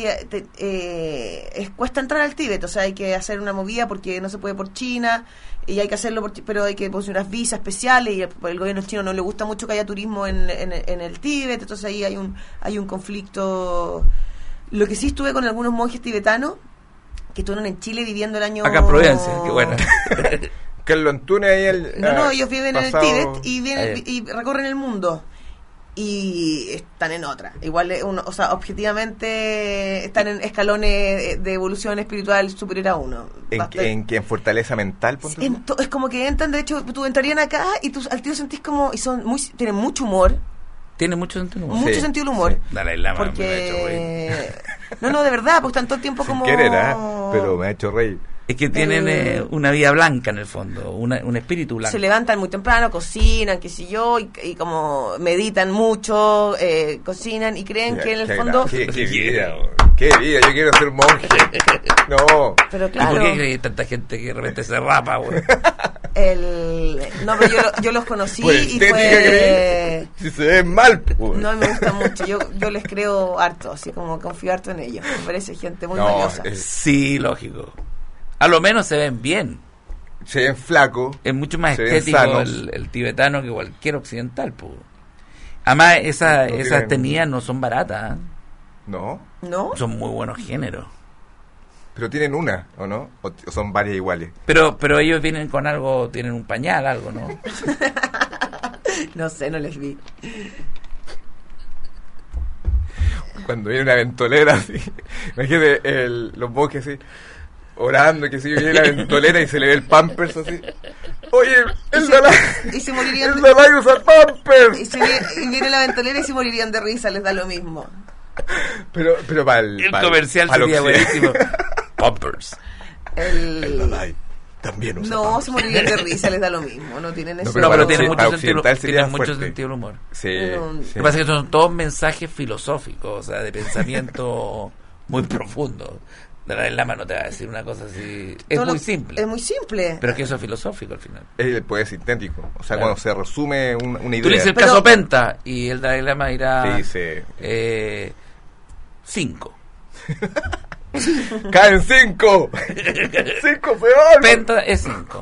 Cuesta entrar al Tíbet, o sea, hay que hacer una movida porque no se puede por China y hay que hacerlo pero hay que poner unas visas especiales y el gobierno chino no le gusta mucho que haya turismo en el Tíbet, entonces ahí hay un conflicto. Lo que sí estuve con algunos monjes tibetanos que estuvieron en Chile viviendo el año... Acá en Providencia, qué bueno. Carlos Antunes ahí No, ellos viven en el Tíbet y Ahí. y recorren el mundo. Y están en otra. Igual, o sea, objetivamente están en escalones de evolución espiritual superior a uno. ¿En fortaleza mental? ponte tú? Es como que entran, de hecho, tú entrarían acá y tú al tiro sentís como... Y tienen mucho humor. Tiene mucho sentido el humor. Mucho Sí, sentido del humor. sí. Dalai Lama me ha hecho Porque... reír. No, de verdad, pues están todo el tiempo Sin como... querer, pero me ha hecho reír. Es que tienen una vida blanca en el fondo, un espíritu blanco. Se levantan muy temprano, cocinan, qué sé yo, y como meditan mucho, cocinan y creen que en el fondo... Qué vida, qué vida, yo quiero ser monje. No. Pero ¿Y claro... por qué hay tanta gente que de repente se rapa, güey? No, pero yo los conocí Por y estética, fue... Si se ven mal, pues. No, me gusta mucho. Yo les creo harto, así como confío harto en ellos. Me parece gente muy valiosa. Sí, lógico. A lo menos se ven bien. Se ven flacos. Es mucho más Se ven estético sanos. el tibetano que cualquier occidental, pues. Además, esas tienen- etnias no son baratas, ¿eh? No. ¿No? Son muy buenos géneros. Pero tienen una, ¿o no? ¿O son varias iguales? Pero ellos vienen con algo, tienen un pañal, algo, ¿no? No sé, no les vi. Cuando viene una ventolera, así. Imagínate los monjes así, orando, que si viene la ventolera y se le ve el pampers así. Oye, el Dalai. Y se morirían... El Dalai usa pampers. Y viene la ventolera y se morirían de risa, les da lo mismo. Pero para El comercial sería buenísimo. Poppers. El Dalai. también usa No, Pampers. se morirían de risa, les da lo mismo, no tienen eso. pero No, pero para tiene occidental mucho sentido, sería tiene mucho fuerte. sentido el humor. Sí, Pero- sí. Lo que pasa es que son todos mensajes filosóficos, o sea, de pensamiento muy profundo. Dalai Lama no te va a decir una cosa así. Es Todo muy lo- simple. Es muy simple. Pero es que eso es filosófico al final. Es el poder sintético. O sea, Claro. cuando se resume una idea. Tú le dices el Pero- caso Penta y el Dalai Lama dirá Dice, 5. ¡caen 5! ¡5 peor! Penta es 5.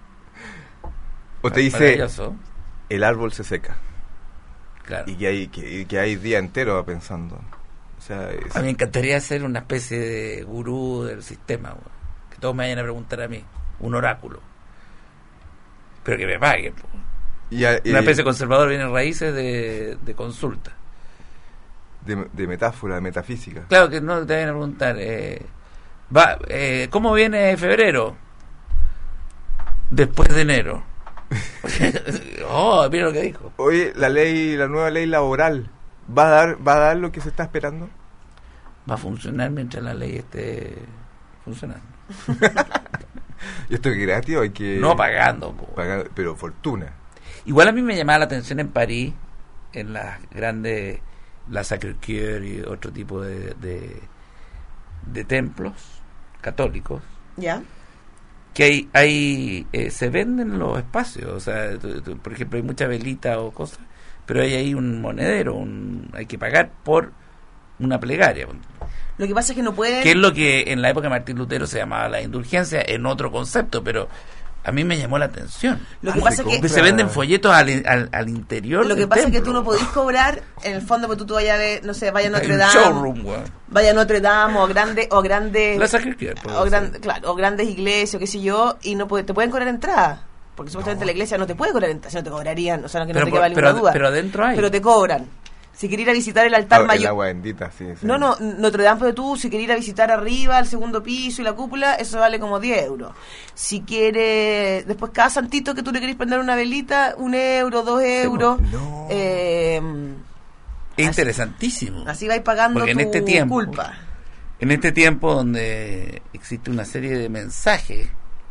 O te dice, Maravilloso, el árbol se seca. claro. Y que hay día entero pensando. O sea, A mí me encantaría ser una especie de gurú del sistema, güey. Que todos me vayan a preguntar a mí, un oráculo. Pero que me paguen, po. Una especie de conservador viene raíces de consulta. de metáfora, de metafísica. Claro que no te vayan a preguntar, ¿cómo viene febrero? Después de enero. Oh, mira lo que dijo. Oye, la nueva ley laboral, ¿va a dar lo que se está esperando? Va a funcionar mientras la ley esté funcionando. ¿Y esto es gratis o hay que No pagando, po. pagar? Pero fortuna. Igual a mí me llamaba la atención en París, en las grandes, la Sacré-Cœur y otro tipo de templos católicos, ¿Ya? que hay se venden los espacios, o sea, por ejemplo, hay mucha velita o cosas, pero hay ahí un monedero, hay que pagar por una plegaria, Lo que pasa es que no pueden... que es lo que en la época de Martín Lutero se llamaba la indulgencia, en otro concepto, pero a mí me llamó la atención. Lo que pasa es que... Se venden folletos al interior. Lo que del pasa es que templo. tú no podís cobrar, en el fondo, porque tú vayas a ver, no sé, vaya a Hay Notre un Dame, showroom, weón. vaya a Notre Dame o grandes La Sacré-Cœur, claro, o grandes iglesias o qué sé yo, y no te pueden cobrar entrada, porque supuestamente la iglesia no te puede cobrar entrada, si no te cobrarían, o sea, que no te queda ninguna duda. Pero adentro hay. Pero te cobran. Si quieres ir a visitar el altar El mayor... agua bendita, sí. No, Notre Dame, pero tú, si quieres ir a visitar arriba, al segundo piso y la cúpula, eso vale como 10 euros. Si quieres, después cada santito que tú le querés prender una velita, 1 euro, 2 euros. No. Es interesantísimo. Así vais pagando Porque tu en este tiempo, culpa. En este tiempo donde existe una serie de mensajes,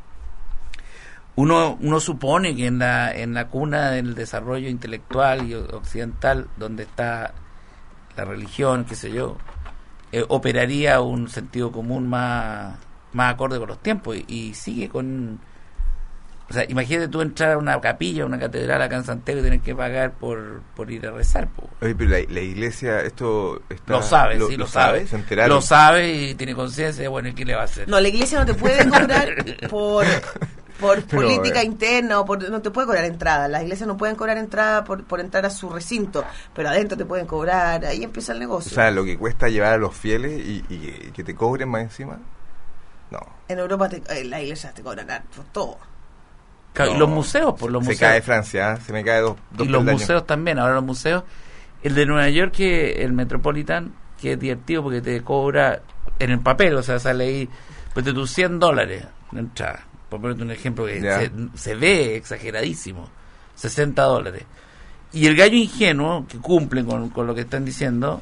uno supone que en la cuna del desarrollo intelectual y occidental, donde está la religión, qué sé yo, operaría un sentido común más acorde con los tiempos y sigue con... O sea, imagínate tú entrar a una capilla, a una catedral acá en Santiago y tener que pagar por ir a rezar, po. Oye, pero la iglesia, esto está... Lo sabe, sí, lo sabe. ¿Se enteraron? Lo sabe y tiene conciencia, bueno, ¿y qué le va a hacer? No, la iglesia no te puede cobrar por Pero, política interna o no te puede cobrar entrada. Las iglesias no pueden cobrar entrada por entrar a su recinto, pero adentro te pueden cobrar, ahí empieza el negocio. O sea, lo que cuesta llevar a los fieles y que te cobren más encima. No. En Europa las iglesias te cobran por todo. Claro, y No, los museos, por los se museos. cae Francia, ¿eh? Se me cae dos Y los peldaños. museos también, ahora los museos. El de Nueva York, el Metropolitan, que es divertido porque te cobra en el papel, o sea, sale ahí, pues de tus $100 la entrada. Por ponerte un ejemplo que Ya. se ve exageradísimo, $60. Y el gallo ingenuo, que cumple con lo que están diciendo,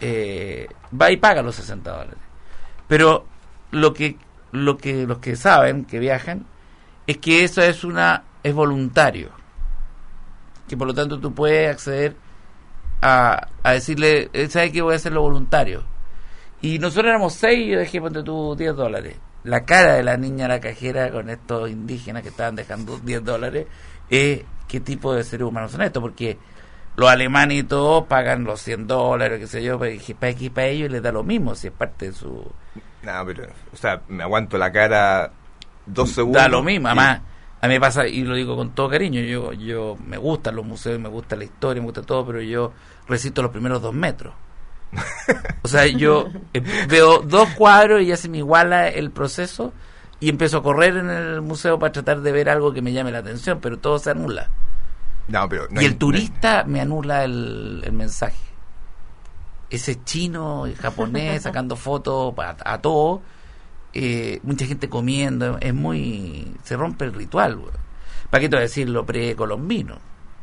va y paga los $60. Pero los que saben, que viajan, es que eso es voluntario, que por lo tanto tú puedes acceder a decirle, ¿sabes qué? Voy a hacerlo voluntario. Y nosotros éramos 6 y yo dejé, ponte tú, $10. La cara de la niña, la cajera, con estos indígenas que estaban dejando $10, es qué tipo de seres humanos son estos, porque los alemanes y todos pagan los $100, qué sé yo, para ellos les da lo mismo, si es parte de su... No, pero, o sea, me aguanto la cara 2 segundos. Da lo mismo, y- además, a mí me pasa, y lo digo con todo cariño, yo me gustan los museos, me gusta la historia, me gusta todo, pero yo resisto los primeros 2 metros. O sea, yo veo 2 cuadros y ya se me iguala el proceso y empiezo a correr en el museo para tratar de ver algo que me llame la atención, pero todo se anula. No, pero no Y hay- el turista me anula el mensaje. Ese chino y japonés sacando fotos a todo, mucha gente comiendo, se rompe el ritual, güey. ¿Para qué te voy a decir lo precolombino?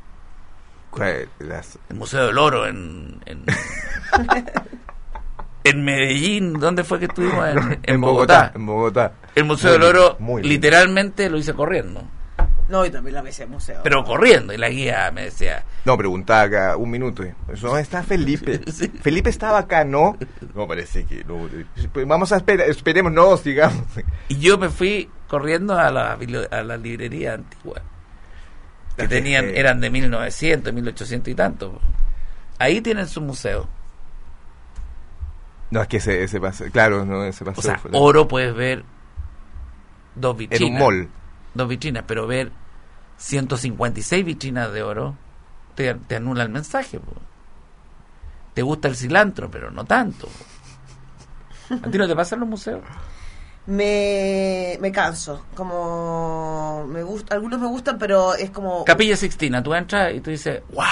El Museo del Oro en en Medellín, ¿dónde fue que estuvimos? En Bogotá. En Bogotá. El Museo del Oro literalmente lo hice corriendo. No, y también la ves en museo. Pero corriendo, y la guía me decía... No, preguntaba acá un minuto. ¿Dónde está Felipe? Sí. Felipe estaba acá, ¿no? No, parece que no. Pues vamos a esperar, esperemos, no, sigamos. Y yo me fui corriendo a la librería antigua. Que tenían, eran de 1900, 1800 y tanto. Ahí tienen su museo. No, es que ese paseo, claro, no, ese paseo. O sea, fue oro puedes ver 2 vitrinas. en un mall. 2 vitrinas, pero ver 156 vitrinas de oro te anula el mensaje. Po. Te gusta el cilantro, pero no tanto. ¿A ti no te pasa en los museos? Me canso, como me gusta, algunos me gustan, pero es como... Capilla Sixtina, tú entras y tú dices, ¡guau!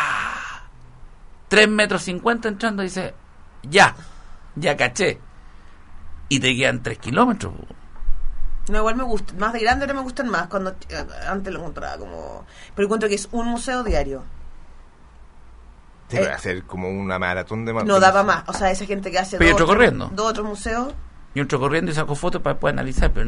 3,50 metros entrando y dices, ya caché. Y te quedan 3 kilómetros. No, igual me gusta, más de grande ahora me gustan más, cuando antes lo encontraba como... Pero encuentro que es un museo diario. Se puede hacer como una maratón de... No daba más, o sea, esa gente que hace dos otros museos... Yo entro corriendo y saco fotos para después analizar, pero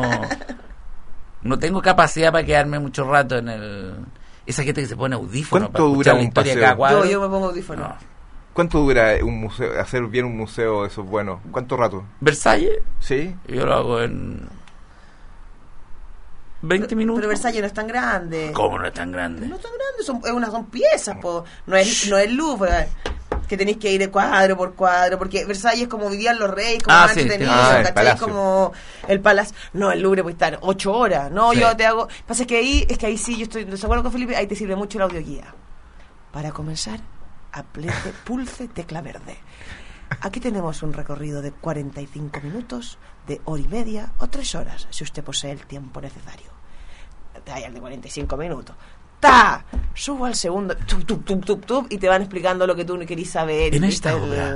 no tengo capacidad para quedarme mucho rato en el... Esa gente que se pone audífono para escuchar la historia de cada cuadro. Yo me pongo audífono. No. ¿Cuánto dura un museo, hacer bien un museo de esos buenos? ¿Cuánto rato? ¿Versalles? ¿Sí? Yo lo hago en 20 minutos. Pero Versalles no es tan grande. ¿Cómo no es tan grande? No es tan grande, son piezas, po. No es Louvre, que tenéis que ir cuadro por cuadro, porque Versalles es como vivían los reyes, como más entretenido, ¿cachai? Como el palacio. No, el Louvre puede estar 8 horas. No, sí. Yo te hago... Pasa que ahí sí yo estoy de acuerdo con Felipe, ahí te sirve mucho la audioguía. Para comenzar, pulse tecla verde. Aquí tenemos un recorrido de 45 minutos, de hora y media o 3 horas, si usted posee el tiempo necesario. Hay el de 45 minutos. ¡Ta! Subo al segundo, tup, y te van explicando lo que tú querís saber. En esta obra.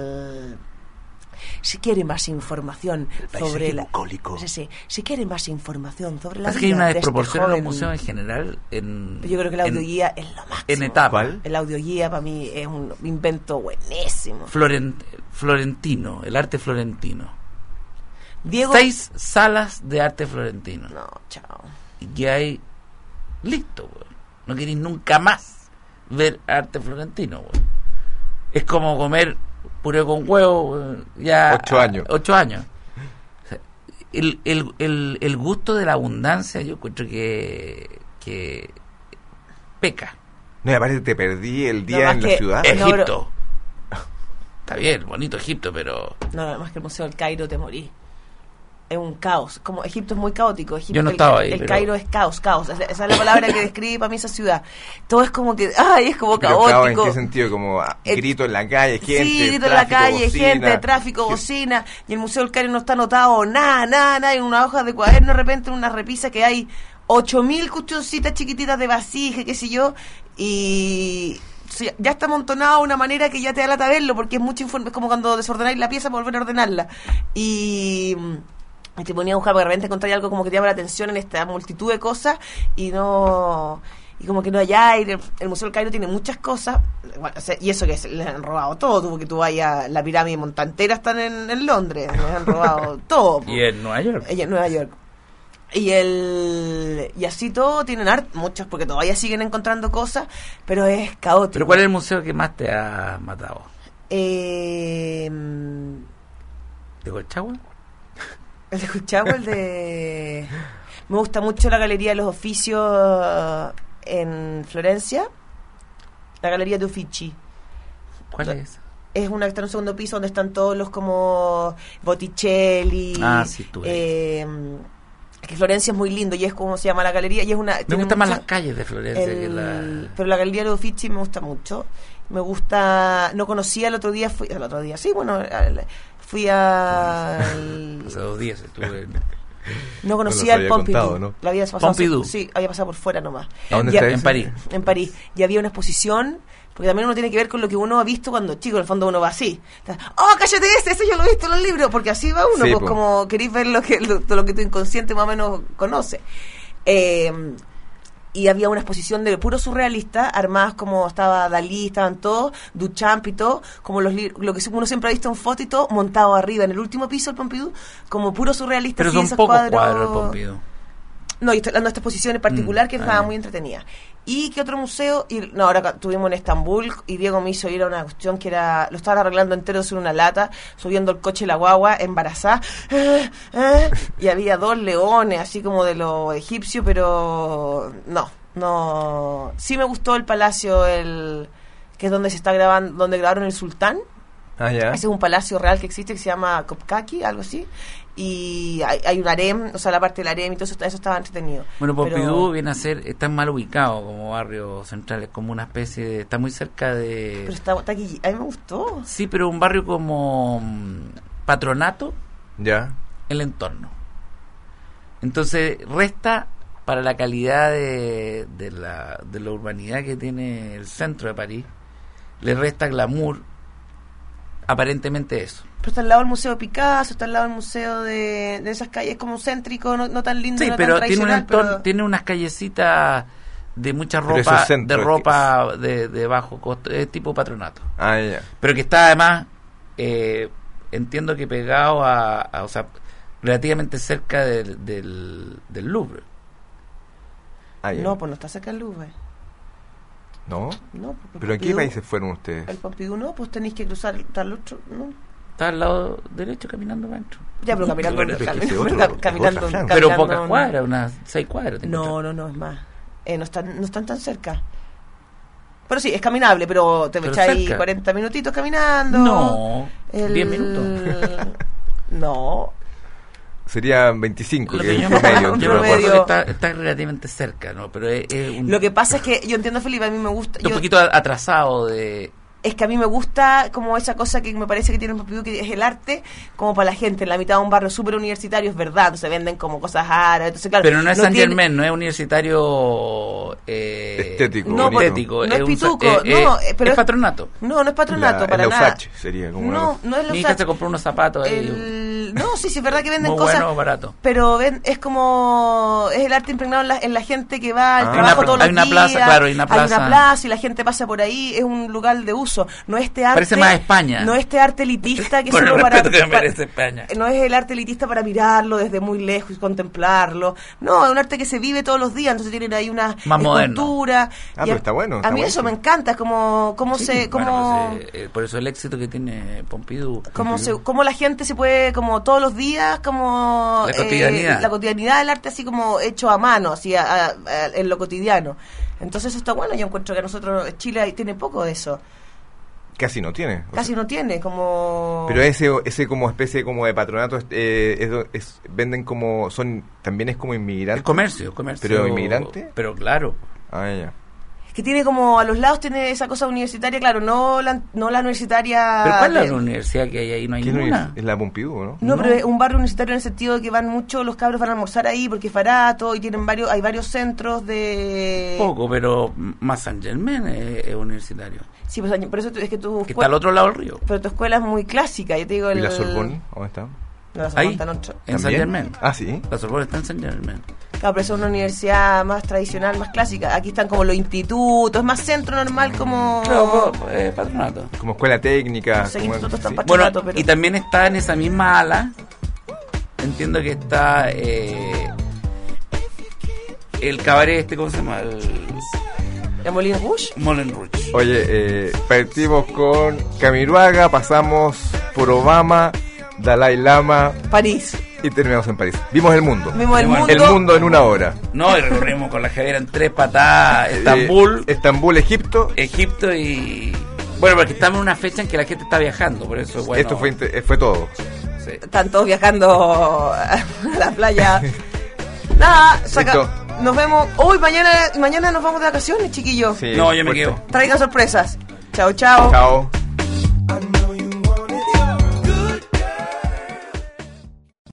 Si quiere más información sobre la... bucólico. Si quiere más información sobre la vida. Es que hay una desproporción en los museos en general. Yo creo que la audioguía es lo máximo. En etapa. ¿Cuál? El audioguía para mí es un invento buenísimo. Florentino, el arte florentino. Diego... 6 salas de arte florentino. No, chao. Y que hay... Listo, güey. No queréis nunca más ver arte florentino, güey. Es como comer puré con huevo, ya... 8 años. 8 años. O sea, el gusto de la abundancia, yo encuentro que peca. No, y aparte te perdí el día en la ciudad. Egipto. Está bien, bonito Egipto, pero... No, más que el Museo del Cairo te morí. Es un caos. Como Egipto es muy caótico. Egipto, yo no estaba ahí. El Cairo es caos. Esa es la palabra que describe para mí esa ciudad. Todo es como que, es como pero caótico. Caos, ¿en qué sentido? Como grito en la calle, gente, sí, grito en la calle, bocina, gente, tráfico, bocina. Y el Museo del Cairo no está anotado nada. En una hoja de cuaderno, de repente, en una repisa que hay 8.000 cuestioncitas chiquititas de vasija, qué sé yo. Y... ya está amontonado de una manera que ya te da lata verlo, porque es mucha información. Es como cuando desordenáis la pieza para volver a ordenarla. Y te ponía a buscar, porque de repente encontráis algo como que te llama la atención en esta multitud de cosas y como que no hay aire. El Museo del Cairo tiene muchas cosas, bueno, y eso que les han robado todo, porque tú vayas, la pirámide montantera están en Londres, les han robado todo. Y en Nueva York. Y en Nueva York. Y así todo tienen muchos, porque todavía siguen encontrando cosas, pero es caótico. ¿Pero cuál es el museo que más te ha matado? ¿De Colchagua? El de Colchagua, Me gusta mucho la Galería de los Oficios en Florencia, la Galería de Uffizi. ¿Cuál es? Es una que está en un segundo piso donde están todos los como Botticelli. Sí, tú que Florencia es muy lindo y es como se llama la galería y es una... Me gustan más las calles de Florencia pero la Galería de los Uffizi me gusta mucho. Me gusta... No conocía el otro día, fui a... Hace 2 días estuve No conocía el Pompidou, contado, ¿no? La había pasado Pompidou. Sí, había pasado por fuera nomás. ¿A dónde está? En París. En París. Y había una exposición, porque también uno tiene que ver con lo que uno ha visto cuando chico, en el fondo uno va así. Cállate ese yo lo he visto en los libros, porque así va uno, sí, pues como queréis ver lo que tu inconsciente más o menos conoce. y había una exposición de puros surrealistas, armadas como estaba Dalí, estaban todos, Duchamp y todo, como lo que uno siempre ha visto en foto y todo, montado arriba, en el último piso del Pompidou, como puros surrealistas. Pero son esos pocos cuadros del Pompidou. No, yo estoy hablando de esta exposición en particular que estaba muy entretenida. ¿Y qué otro museo? Ahora estuvimos en Estambul y Diego me hizo ir a una cuestión que era, lo estaban arreglando entero en una lata, subiendo el coche la guagua, embarazada, y había 2 leones, así como de lo egipcio, pero no. Sí me gustó el palacio, que es donde se está grabando, donde grabaron El Sultán. Ah, ya. Ese es un palacio real que existe que se llama Kopkaki, algo así. Y hay un harem, o sea, la parte del harem y todo eso estaba entretenido. Bueno, Pompidou viene a ser, está mal ubicado como barrio central, es como una especie de, está muy cerca de... Pero está aquí, a mí me gustó. Sí, pero un barrio como Patronato, Ya. el entorno. Entonces resta para la calidad de la urbanidad que tiene el centro de París, le resta glamour, aparentemente eso. Pero está al lado del Museo Picasso, está al lado del museo de esas calles como céntrico, no tan lindo, Sí, no pero tan tiene un tradicional, entorno, pero... tiene unas callecitas de mucha Pero eso ropa, es centro, de ropa de bajo costo, es tipo Patronato. Ah, ya. Pero que está además, entiendo que pegado o sea, relativamente cerca del Louvre. Ah, ya. No, pues no está cerca del Louvre. ¿No? No, ¿Pero en qué países fueron ustedes? El Pompidou no, pues tenéis que cruzar tal otro, no. Está al lado derecho caminando para adentro. Ya, pero caminando, Bueno, pero es que ese otro- caminando, otra franja. Pero caminando pocas cuadras, unas 6 cuadras. te encuentras. No, es más. No están tan cerca. Pero sí, es caminable, pero te Pero echáis cerca. 40 minutitos caminando. No, 10 minutos. No. Serían 25, Lo que que es yo el me promedio. acuerdo, yo me promedio. acuerdo que está relativamente cerca, ¿no? Pero es Lo que pasa es que yo entiendo, Felipe, a mí me gusta... un poquito atrasado de... Es que a mí me gusta como esa cosa que me parece que tiene un Pompidou, que es el arte como para la gente, en la mitad de un barrio súper universitario, es verdad, se venden como cosas árabes, entonces claro... Pero no es Saint tiene- Germain, no es universitario Estético, No, bonito. estético, no es un pituco, es es- Patronato. No es Patronato, para el nada. Osage sería como No es Mi los hija se compró unos zapatos ahí, No, sí, es verdad que venden muy cosas... bueno, barato. Pero es como... Es el arte impregnado en la gente que va al Ah. trabajo Hay todos los una días. plaza, claro, hay una plaza. Y la gente pasa por ahí. Es un lugar de uso. No este arte... Parece más España. No este arte elitista que Por el solo para... respeto que me para- merece España. No es el arte elitista para mirarlo desde muy lejos y contemplarlo. No, es un arte que se vive todos los días. Entonces tienen ahí una Más moderno. escultura. Ah, pero está bueno, A está mí eso bueno. me encanta. Como Sí, se... bueno, Como... pues, por eso el éxito que tiene Pompidou. Cómo la gente se puede, como todos los días, como... La cotidianidad. La cotidianidad del arte así como hecho a mano, así en lo cotidiano. Entonces eso está bueno, yo encuentro que nosotros, Chile tiene poco de eso. Casi no tiene. O Casi sea, no tiene, como... Pero ese como especie como de patronato venden como también es como Es inmigrantes. comercio. ¿Pero inmigrante? Pero claro. Ah, ya. Que tiene como a los lados tiene esa cosa universitaria, claro, no la universitaria... ¿Pero cuál es de- la universidad que hay ahí? No hay ¿Qué es ninguna. es la Pompidou, no? No, No. pero es un barrio universitario en el sentido de que van mucho, los cabros van a almorzar ahí porque es barato y tienen hay varios centros de... Poco, pero más Saint Germain es universitario. Sí, pues, por eso es que tú... Que está al otro lado del río. Pero tu escuela es muy clásica, yo te digo... ¿Y la Sorbonne? ¿Dónde está? No, la Sorbonne Ahí, está en otro. en Saint ¿También? Germain. Ah, sí. La Sorbonne está en Saint Germain. Claro, pero eso es una universidad más tradicional, más clásica. Aquí están como los institutos, es más centro normal como... Claro, Patronato. Como escuela técnica. No sé, como- institutos tan sí. Bueno, Patronato, pero- y también está en esa misma ala, entiendo que está el cabaret ¿cómo se llama? El ¿La Moulin Rouge? Moulin Rouge. Oye, partimos con Camiruaga, pasamos por Obama, Dalai Lama París. y terminamos en París. Vimos el mundo. Vimos el Vimos mundo. El mundo en una hora. No, y recorrimos con la Javiera en 3 patadas Estambul, Estambul, Egipto. Egipto y... Bueno, porque estamos en una fecha en que la gente está viajando, por eso, bueno... Esto fue todo. sí. Están todos viajando a la playa. Nada, Listo. nos vemos. Hoy, mañana nos vamos de vacaciones, chiquillos. Sí, No, yo me fuerte. quedo. Traigan sorpresas. Chao, chao. Chao.